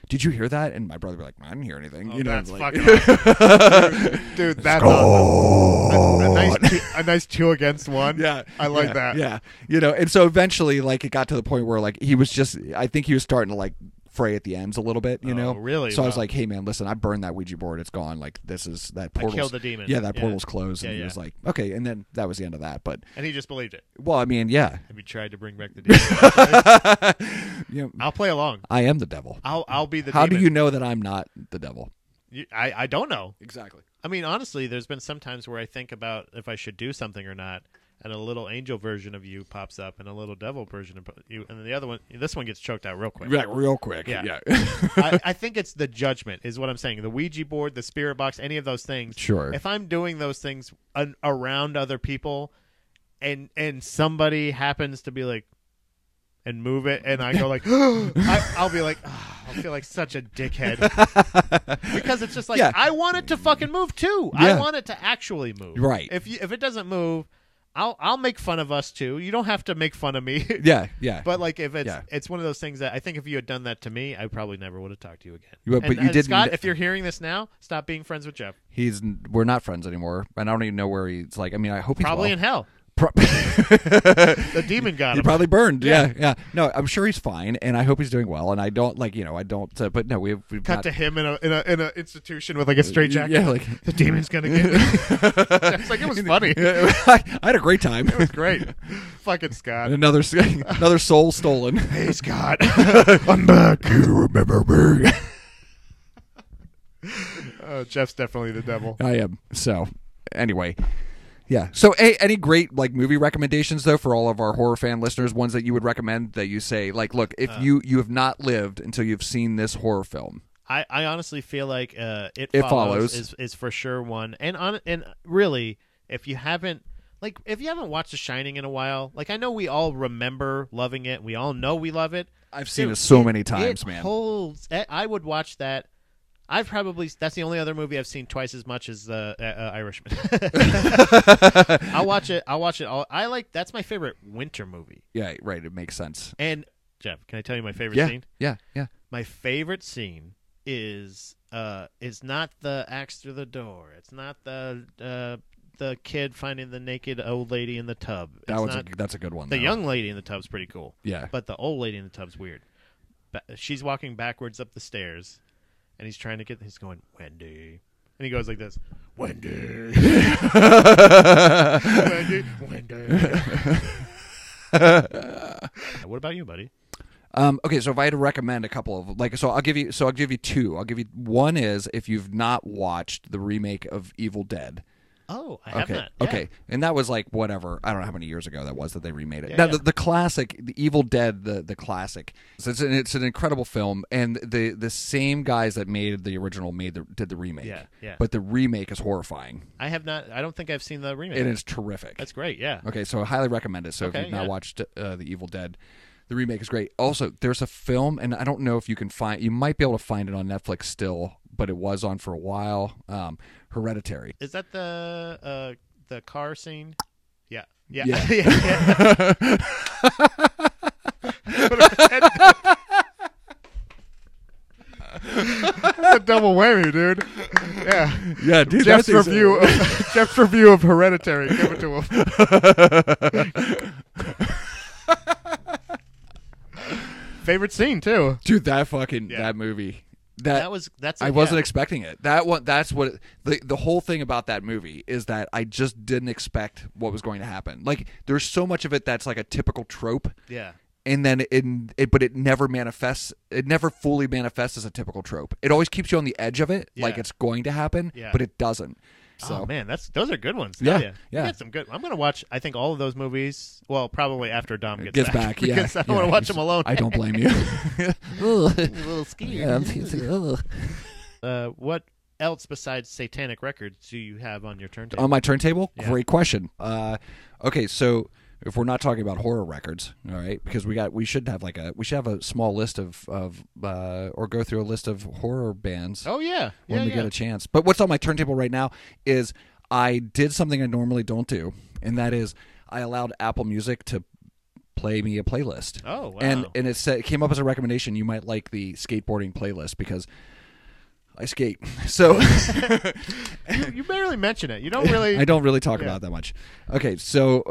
did you hear that? And my brother would be like, I didn't hear anything. Oh, you know, that's like, fucking awesome. Dude, that's awesome. A nice 2 against 1. Yeah, I like that. Yeah, you know, and so eventually, like, it got to the point where, like, he was just, I think he was starting to, like, fray at the ends a little bit, you know. Really? So I was like, hey man, listen, I burned that Ouija board. It's gone. Like, this is that portal. killed the demon. Yeah, that portal's closed. And he Yeah. was like, okay, and then that was the end of that. But And he just believed it. well, I mean, yeah, Have you tried to bring back the demon? you know, I'll play along. I am the devil. I'll be the How demon. do you know that I'm not the devil? I don't know. Exactly. I mean, honestly, there's been some times where I think about if I should do something or not, and a little angel version of you pops up, and a little devil version of you, and then the other one, this one gets choked out real quick. Right, real quick. Yeah. Yeah. I think it's the judgment, is what I'm saying. The Ouija board, the spirit box, any of those things. Sure. If I'm doing those things around other people, and somebody happens to be like, and move it, and I go like, I'll be like, I'll feel like such a dickhead because it's just like, Yeah. I want it to fucking move too. Yeah. I want it to actually move. Right. If it doesn't move, I'll make fun of us too. You don't have to make fun of me. Yeah. Yeah. But like, if Yeah. it's one of those things that I think if you had done that to me, I probably never would have talked to you again. But you and didn't- Scott, if you're hearing this now, stop being friends with Jeff. We're not friends anymore, and I don't even know where he's. Like, I mean, I hope he's Probably well. in hell. Pro- The demon got He him. probably burned. Yeah. Yeah. No, I'm sure he's fine, and I hope he's doing well. And I don't like, you know, I don't. But no, we've Cut not, to him in a institution with like a straitjacket. Yeah, like The demon's gonna get me. It's like, it was funny. I had a great time. It was great. Fucking Scott. Another soul stolen. Hey, Scott. I'm back. You remember me? Jeff's definitely the devil. I am. So, anyway. Yeah. So, any great like movie recommendations though for all of our horror fan listeners? Ones that you would recommend that you say like, look, if you have not lived until you've seen this horror film. I honestly feel like It Follows. is for sure one. And really, if you haven't watched The Shining in a while, like I know we all remember loving it. We all know we love it. I've seen it so many times, it man. Holds. I would watch that. That's the only other movie I've seen twice as much as the Irishman. I'll watch it all. That's my favorite winter movie. Yeah, right. It makes sense. And Jeff, can I tell you my favorite Yeah, scene? yeah, yeah. My favorite scene is not the axe through the door. It's not the kid finding the naked old lady in the tub. That's a good one. The though. young lady in the tub's pretty cool. Yeah. But the old lady in the tub's weird. She's walking backwards up the stairs, and he's going, Wendy. And he goes like this, Wendy. Wendy. What about you, buddy? Okay, so if I had to recommend a couple of I'll give you two. I'll give you one is if you've not watched the remake of Evil Dead. Oh, I have Okay. not. Yeah. Okay. And that was like whatever. I don't know how many years ago that was that they remade it. Yeah, Now yeah. the classic, the Evil Dead, the classic. So it's an incredible film, and the same guys that made the original did the remake. Yeah, yeah. But the remake is horrifying. I have not. I don't think I've seen the remake. It is terrific. That's great. Yeah. Okay, so I highly recommend it. So Okay, if you've not yeah. watched the Evil Dead, the remake is great. Also, there's a film, and I don't know if you can find. You might be able to find it on Netflix still, but it was on for a while. Hereditary. Is that the car scene? Yeah. Yeah. Yeah. Yeah. A double whammy, dude. Yeah. Yeah, dude. Jeff's that's review of Hereditary. Give it to him. Favorite scene too. Dude, that movie. That's I wasn't expecting it. That's what the whole thing about that movie is that I just didn't expect what was going to happen. Like there's so much of it that's like a typical trope. Yeah. And then but it never manifests. It never fully manifests as a typical trope. It always keeps you on the edge of it, like Yeah. it's going to happen, Yeah. but it doesn't. So Oh man, those are good ones. Yeah, Yeah, yeah. You got some good. I'm gonna watch. I think all of those movies. Well, probably after Dom gets back. Yeah, because I yeah. want to watch them alone. I don't blame you. a little scared. What else besides Satanic Records do you have on your turntable? On my turntable? Yeah. Great question. Okay, so if we're not talking about horror records, all right, because we should have a small list or go through a list of horror bands Oh yeah, when yeah, we yeah. get a chance. But what's on my turntable right now is I did something I normally don't do, and that is I allowed Apple Music to play me a playlist. Oh, wow. And it said, it came up as a recommendation. You might like the skateboarding playlist because I skate. So you barely mention it. You don't really. I don't really talk about it that much. Okay, so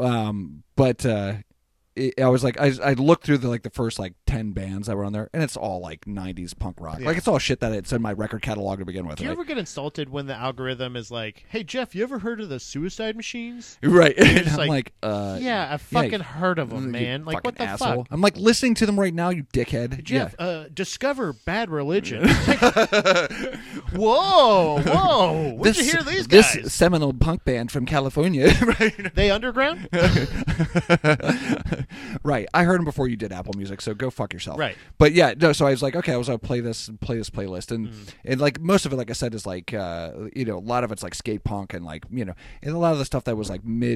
I was like, I looked through the first 10 bands that were on there, and it's all 90s punk rock. Yeah. Like, it's all shit that it's in my record catalog to begin with. Do you right? ever get insulted when the algorithm is like, "Hey Jeff, you ever heard of the Suicide Machines?" Right. You're just I'm like, like, yeah, I fucking heard of them, you man. Like, what the fucking asshole. fuck? I'm like listening to them right now, you dickhead. Jeff, discover Bad Religion. Whoa! Where'd you hear these guys? This seminal punk band from California. Right. They underground? Right. I heard them before you did Apple Music, so go fuck yourself. Right. But yeah, no. So I was like, okay, I was gonna play this playlist, and most of it, like I said, is a lot of it's skate punk and and a lot of the stuff that was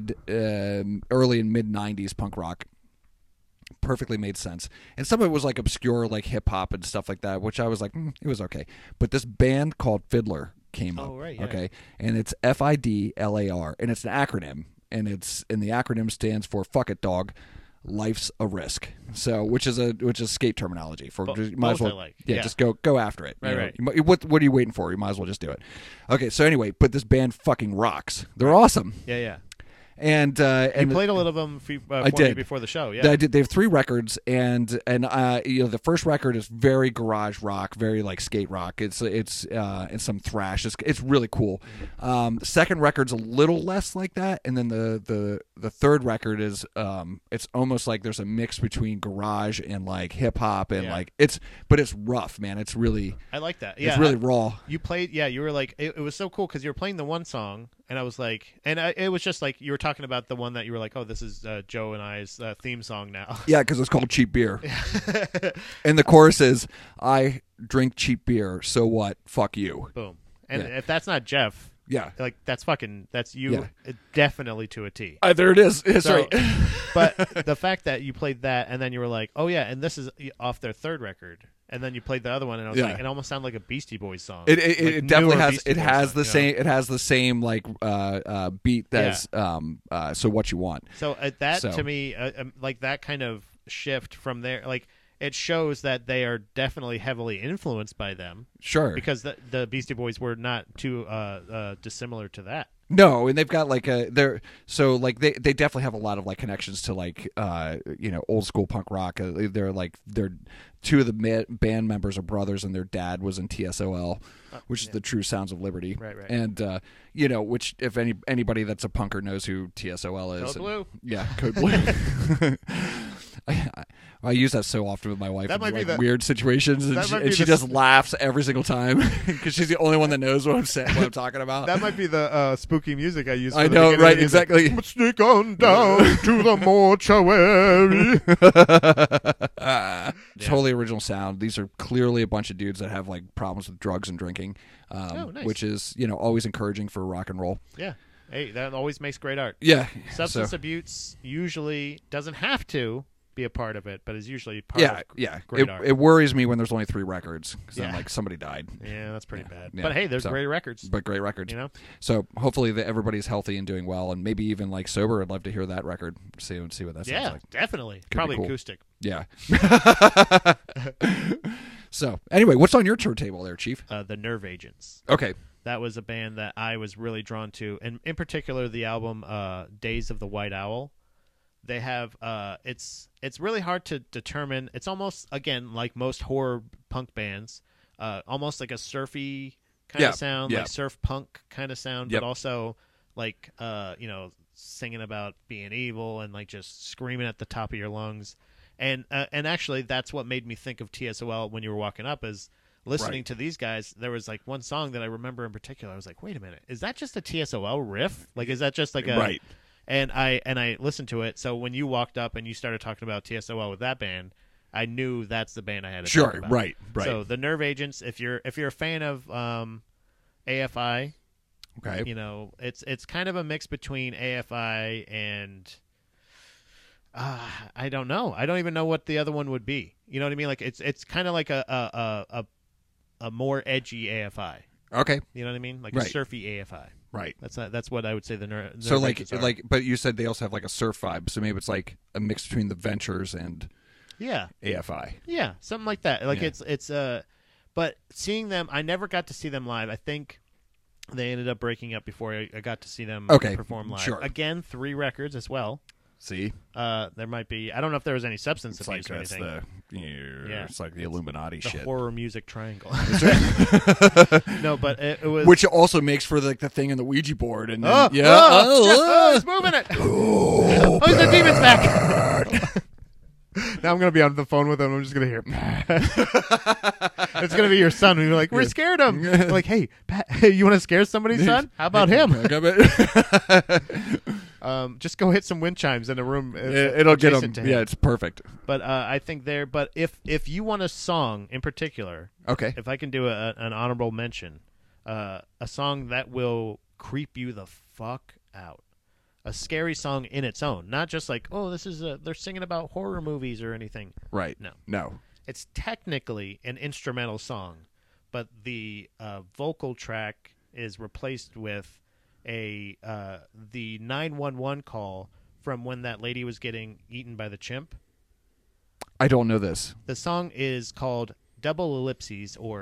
early and mid '90s punk rock. Perfectly made sense, and some of it was obscure hip hop and stuff like that, which I was like, it was okay. But this band called Fiddler came up, right, yeah. okay, and it's FIDLAR, and it's an acronym, and the acronym stands for "Fuck It, Dog." Life's a risk, so which is skate terminology for you might as well just go after it. Right. What are you waiting for? You might as well just do it. Okay, so anyway, but this band fucking rocks. They're awesome. Yeah. And you played a little of them for me before the show. Yeah, I did. They have 3 records, and the first record is very garage rock, very skate rock. It's and some thrash. It's really cool. The second record's a little less like that, and then the third record is it's almost like there's a mix between garage and hip hop and but it's rough, man. It's really I like that. Yeah, it's really raw. You played. Yeah, you were it was so cool because you were playing the one song. And I was like, it was just you were talking about the one that you were like, oh, this is Joe and I's theme song now. Yeah, because it's called Cheap Beer. And the chorus is, I drink cheap beer, so what? Fuck you. Boom. And if that's not Jeff, yeah, that's you definitely to a T. There it is. That's right. But the fact that you played that and then you were like, oh, yeah, and this is off their third record. And then you played the other one, and I was like, it almost sounded like a Beastie Boys song. It definitely has. Beastie It has Boys the song, same. It has the same beat that's So What You Want. So to me, that kind of shift from there, it shows that they are definitely heavily influenced by them. Sure, because the Beastie Boys were not too dissimilar to that. No, and they've got they definitely have a lot of connections to old school punk rock. They're 2 of the band members are brothers, and their dad was in TSOL, which is the True Sounds of Liberty. Right. And which if anybody that's a punker knows who TSOL is. Code Blue. Yeah, Code Blue. I use that so often with my wife in weird situations, and she just laughs every single time because she's the only one that knows what I'm talking about. That might be the spooky music I use. For I know, right? Exactly. Sneak on down to the mortuary. Totally original sound. These are clearly a bunch of dudes that have problems with drugs and drinking, nice. Which is always encouraging for rock and roll. Yeah. Hey, that always makes great art. Yeah. Substance abuse usually doesn't have to be a part of it, but is usually part of great art. It worries me when there's only 3 records because I'm somebody died. Yeah, that's pretty bad. Yeah. But hey, there's great records. But great records. So hopefully everybody's healthy and doing well, and maybe even sober. I'd love to hear that record. See what that sounds like. Yeah, definitely. Probably cool. acoustic. Yeah. So anyway, what's on your turntable there, Chief? The Nerve Agents. Okay. That was a band that I was really drawn to, and in particular the album Days of the White Owl. They have it's really hard to determine. It's almost, again, like most horror punk bands, almost like a surfy kind of sound, like surf punk kind of sound, but also singing about being evil and just screaming at the top of your lungs. And actually that's what made me think of TSOL when you were walking up, is listening to these guys. There was one song that I remember in particular. I was like, wait a minute, is that just a TSOL riff? Is that just a right? And I listened to it. So when you walked up and you started talking about TSOL with that band, I knew that's the band I had to talk about. Right. So the Nerve Agents, if you're a fan of AFI, okay, it's kind of a mix between AFI and I don't know. I don't even know what the other one would be. You know what I mean? It's kind of like a more edgy AFI. Okay. You know what I mean? Like Right. a surfy AFI. Right. That's what I would say the So ranges are. but you said they also have like a surf vibe, so maybe it's like a mix between the Ventures and yeah, AFI. yeah, something like that. Like Yeah. it's but seeing them, I never got to see them live. I think they ended up breaking up before I got to see them perform live. Sure. Again, 3 records as well. See, There might be. I don't know if there was any substance it's abuse like or that's anything. it's like the Illuminati The shit, horror music triangle. No, but it was. which also makes for like the thing in the Ouija board, and then, He's moving it. Oh, the demon's back. Now I'm gonna be on the phone with him. I'm just gonna hear. It's gonna be your son. And you're like, we're scared him. We're like, hey, Pat, you want to scare somebody's son? How about him? Just go hit some wind chimes in a room. It'll get adjacent them. to him. Yeah, it's perfect. But I think there. But if you want a song in particular, Okay. if I can do an honorable mention, a song that will creep you the fuck out. A scary song in its own, not just like, oh, this is they're singing about horror movies or anything. Right. No. It's technically an instrumental song, but the vocal track is replaced with the 911 call from when that lady was getting eaten by the chimp. I don't know this. The song is called Double Ellipses or ...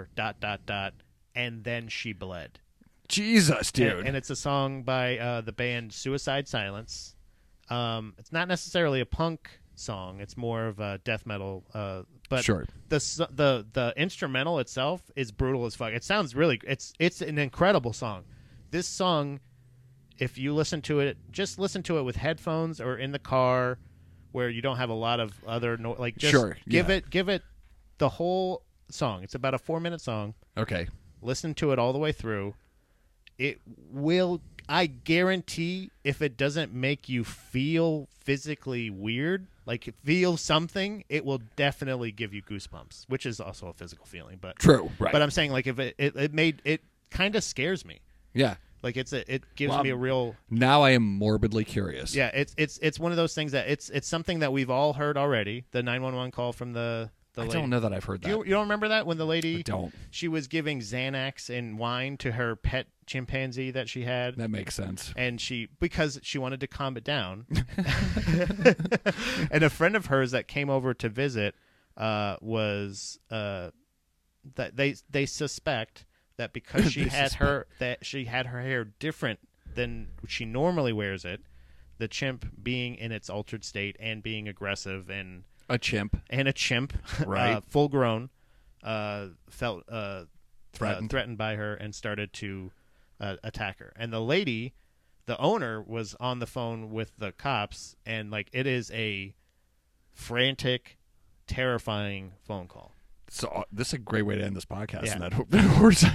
and then she bled. Jesus, dude. And it's a song by the band Suicide Silence. It's not necessarily a punk song. It's more of a death metal. But Sure. the instrumental itself is brutal as fuck. It sounds really. It's an incredible song. This song, if you listen to it, just listen to it with headphones or in the car, where you don't have a lot of other just Sure, give yeah. it the whole song. It's about a 4-minute song. Okay. Listen to it all the way through. It will, I guarantee, if it doesn't make you feel physically weird, like feel something, it will definitely give you goosebumps, which is also a physical feeling. But True. Right. But I'm saying, like, if it kind of scares me. Yeah. Like it gives me a real. Now I am morbidly curious. Yeah, it's one of those things that it's something that we've all heard already. The 911 call from the I lady. don't know that I've heard that. You don't remember that when the lady? I don't. She was giving Xanax and wine to her pet chimpanzee that she had. That makes sense. And because she wanted to calm it down. And a friend of hers that came over to visit was that they suspect that because she had her hair different than she normally wears it, the chimp being in its altered state and being aggressive and A chimp. right, full grown, felt Threatened by her and started to attack her. And the lady, the owner, was on the phone with the cops, and like it is a frantic, terrifying phone call. So this is a great way to end this podcast. Yeah. In that horse.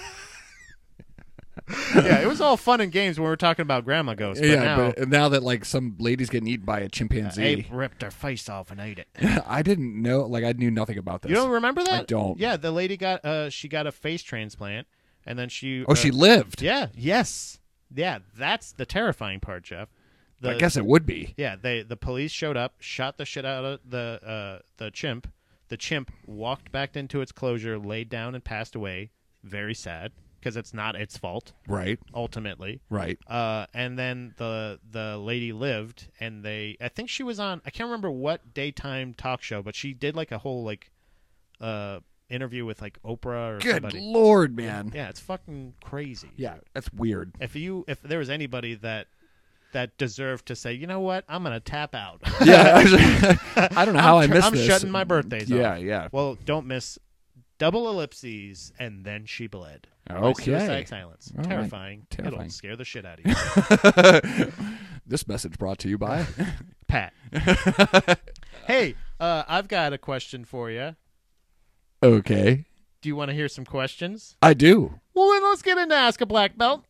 Yeah, it was all fun and games when we were talking about Grandma Ghost. But but now that like some lady's getting eaten by a chimpanzee, Abe ripped her face off and ate it. I didn't know. Like I knew nothing about this. You don't remember that? I don't. Yeah, the lady got she got a face transplant, and then she she lived. Yeah. Yes. Yeah. That's the terrifying part, Jeff. I guess it would be. Yeah. The police showed up, shot the shit out of the chimp. The chimp walked back into its closure, laid down, and passed away. Very sad because it's not its fault. Right. Ultimately. Right. And then the lady lived, and I think she was on. I can't remember what daytime talk show, but she did like a whole interview with like Oprah or Good somebody. Lord, man. Yeah, it's fucking crazy. Yeah, that's weird. If there was anybody that deserved to say, you know what, I'm gonna tap out. Yeah, I don't know how I missed this. I'm shutting my birthdays off. Yeah, yeah. Well, don't miss Double Ellipses and then she bled. Okay. Suicide Silence. All right. Terrifying. Terrifying. It'll scare the shit out of you. This message brought to you by Pat. Hey, I've got a question for you. Okay. Do you want to hear some questions? I do. Well, then let's get into Ask a Black Belt.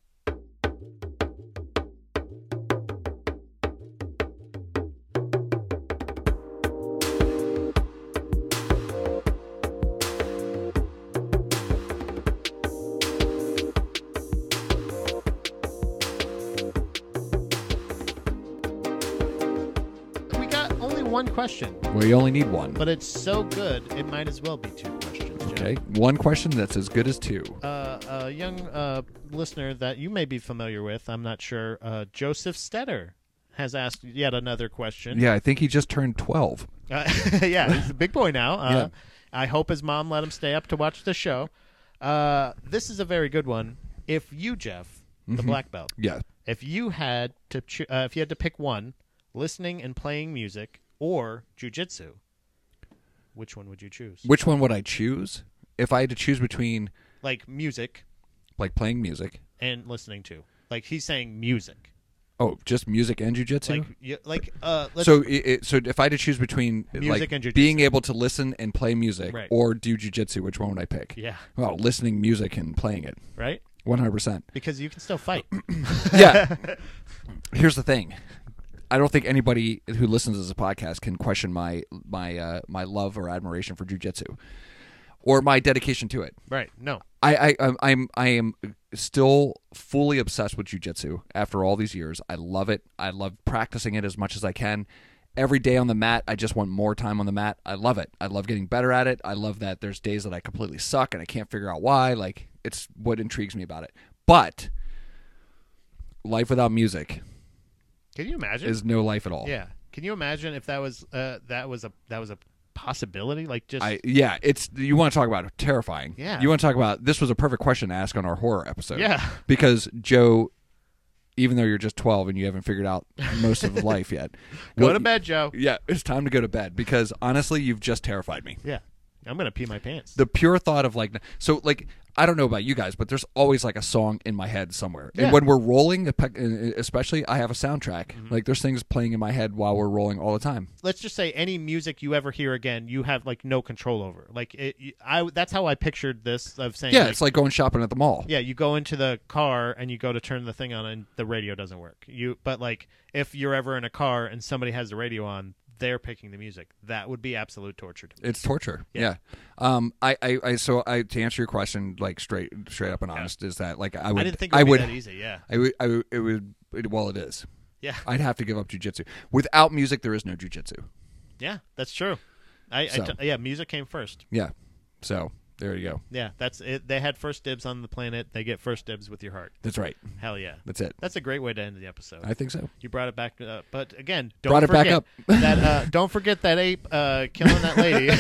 We got only one question, Well, you only need one. but it's so good it might as well be 2 questions. Jeff. Okay. One question that's as good as two. a young listener that you may be familiar with, I'm not sure, Joseph Stetter, has asked yet another question. Yeah, I think he just turned 12. Yeah, he's a big boy now. Yeah. I hope his mom let him stay up to watch the show. This is a very good one. If you, Jeff, the black belt, Yeah. if you had to if you had to pick one, listening and playing music or jujitsu, which one would you choose? Which one would I choose? If I had to choose between Like music like playing music. and listening to. Like he's saying music. Oh, just music and jujitsu? Let's, So if I had to choose between Music like and jujitsu. being able to listen and play music Right. or do jujitsu, which one would I pick? yeah, Well, listening music and playing it. right? 100%. Because you can still fight. Yeah. Here's the thing. I don't think anybody who listens to this podcast can question my love or admiration for jujitsu or my dedication to it. Right. No. I am still fully obsessed with jujitsu after all these years. I love it. I love practicing it as much as I can. Every day on the mat, I just want more time on the mat. I love it. I love getting better at it. I love that there's days that I completely suck and I can't figure out why. Like, it's what intrigues me about it. But life without music Can you imagine? is no life at all. Yeah. Can you imagine if that was a possibility? Like just It's you want to talk about terrifying. Yeah. You want to talk about this was a perfect question to ask on our horror episode. Yeah. Because Joe, even though you're just 12 and you haven't figured out most of life yet, Go to bed, Joe. Yeah, it's time to go to bed because honestly, you've just terrified me. Yeah. I'm gonna pee my pants. The pure thought of like I don't know about you guys, but there's always like a song in my head somewhere. Yeah. And when we're rolling, especially, I have a soundtrack. Mm-hmm. Like there's things playing in my head while we're rolling all the time. Let's just say any music you ever hear again, you have like no control over. Like that's how I pictured this of saying. Yeah, it's like going shopping at the mall. Yeah, you go into the car and you go to turn the thing on and the radio doesn't work. But like if you're ever in a car and somebody has the radio on, they're picking the music. That would be absolute torture to me. It's torture. Yeah. So to answer your question, like straight up and honest, is that like I didn't think it would be that easy. Yeah. Well, it is. Yeah. I'd have to give up jujitsu. Without music, there is no jujitsu. Yeah, that's true. Music came first. Yeah. So there you go. Yeah, that's it. They had first dibs on the planet. They get first dibs with your heart. That's right. Hell yeah. That's it. That's a great way to end the episode. I think so. You brought it back, but again, Brought it back up. Don't forget that ape killing that lady.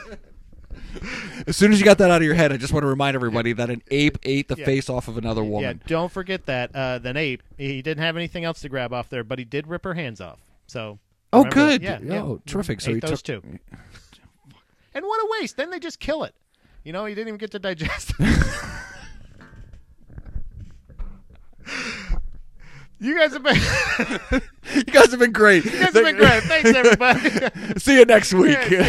As soon as you got that out of your head, I just want to remind everybody that an ape ate the face off of another woman. Yeah, don't forget that. Then ape, he didn't have anything else to grab off there, but he did rip her hands off. So. Oh, remember good. that? Yeah. Oh, terrific. So ate he those took two. And what a waste! Then they just kill it. You know, he didn't even get to digest it. You guys have been great. Thanks, everybody. See you next week. Yeah.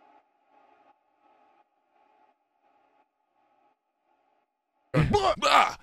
Ah!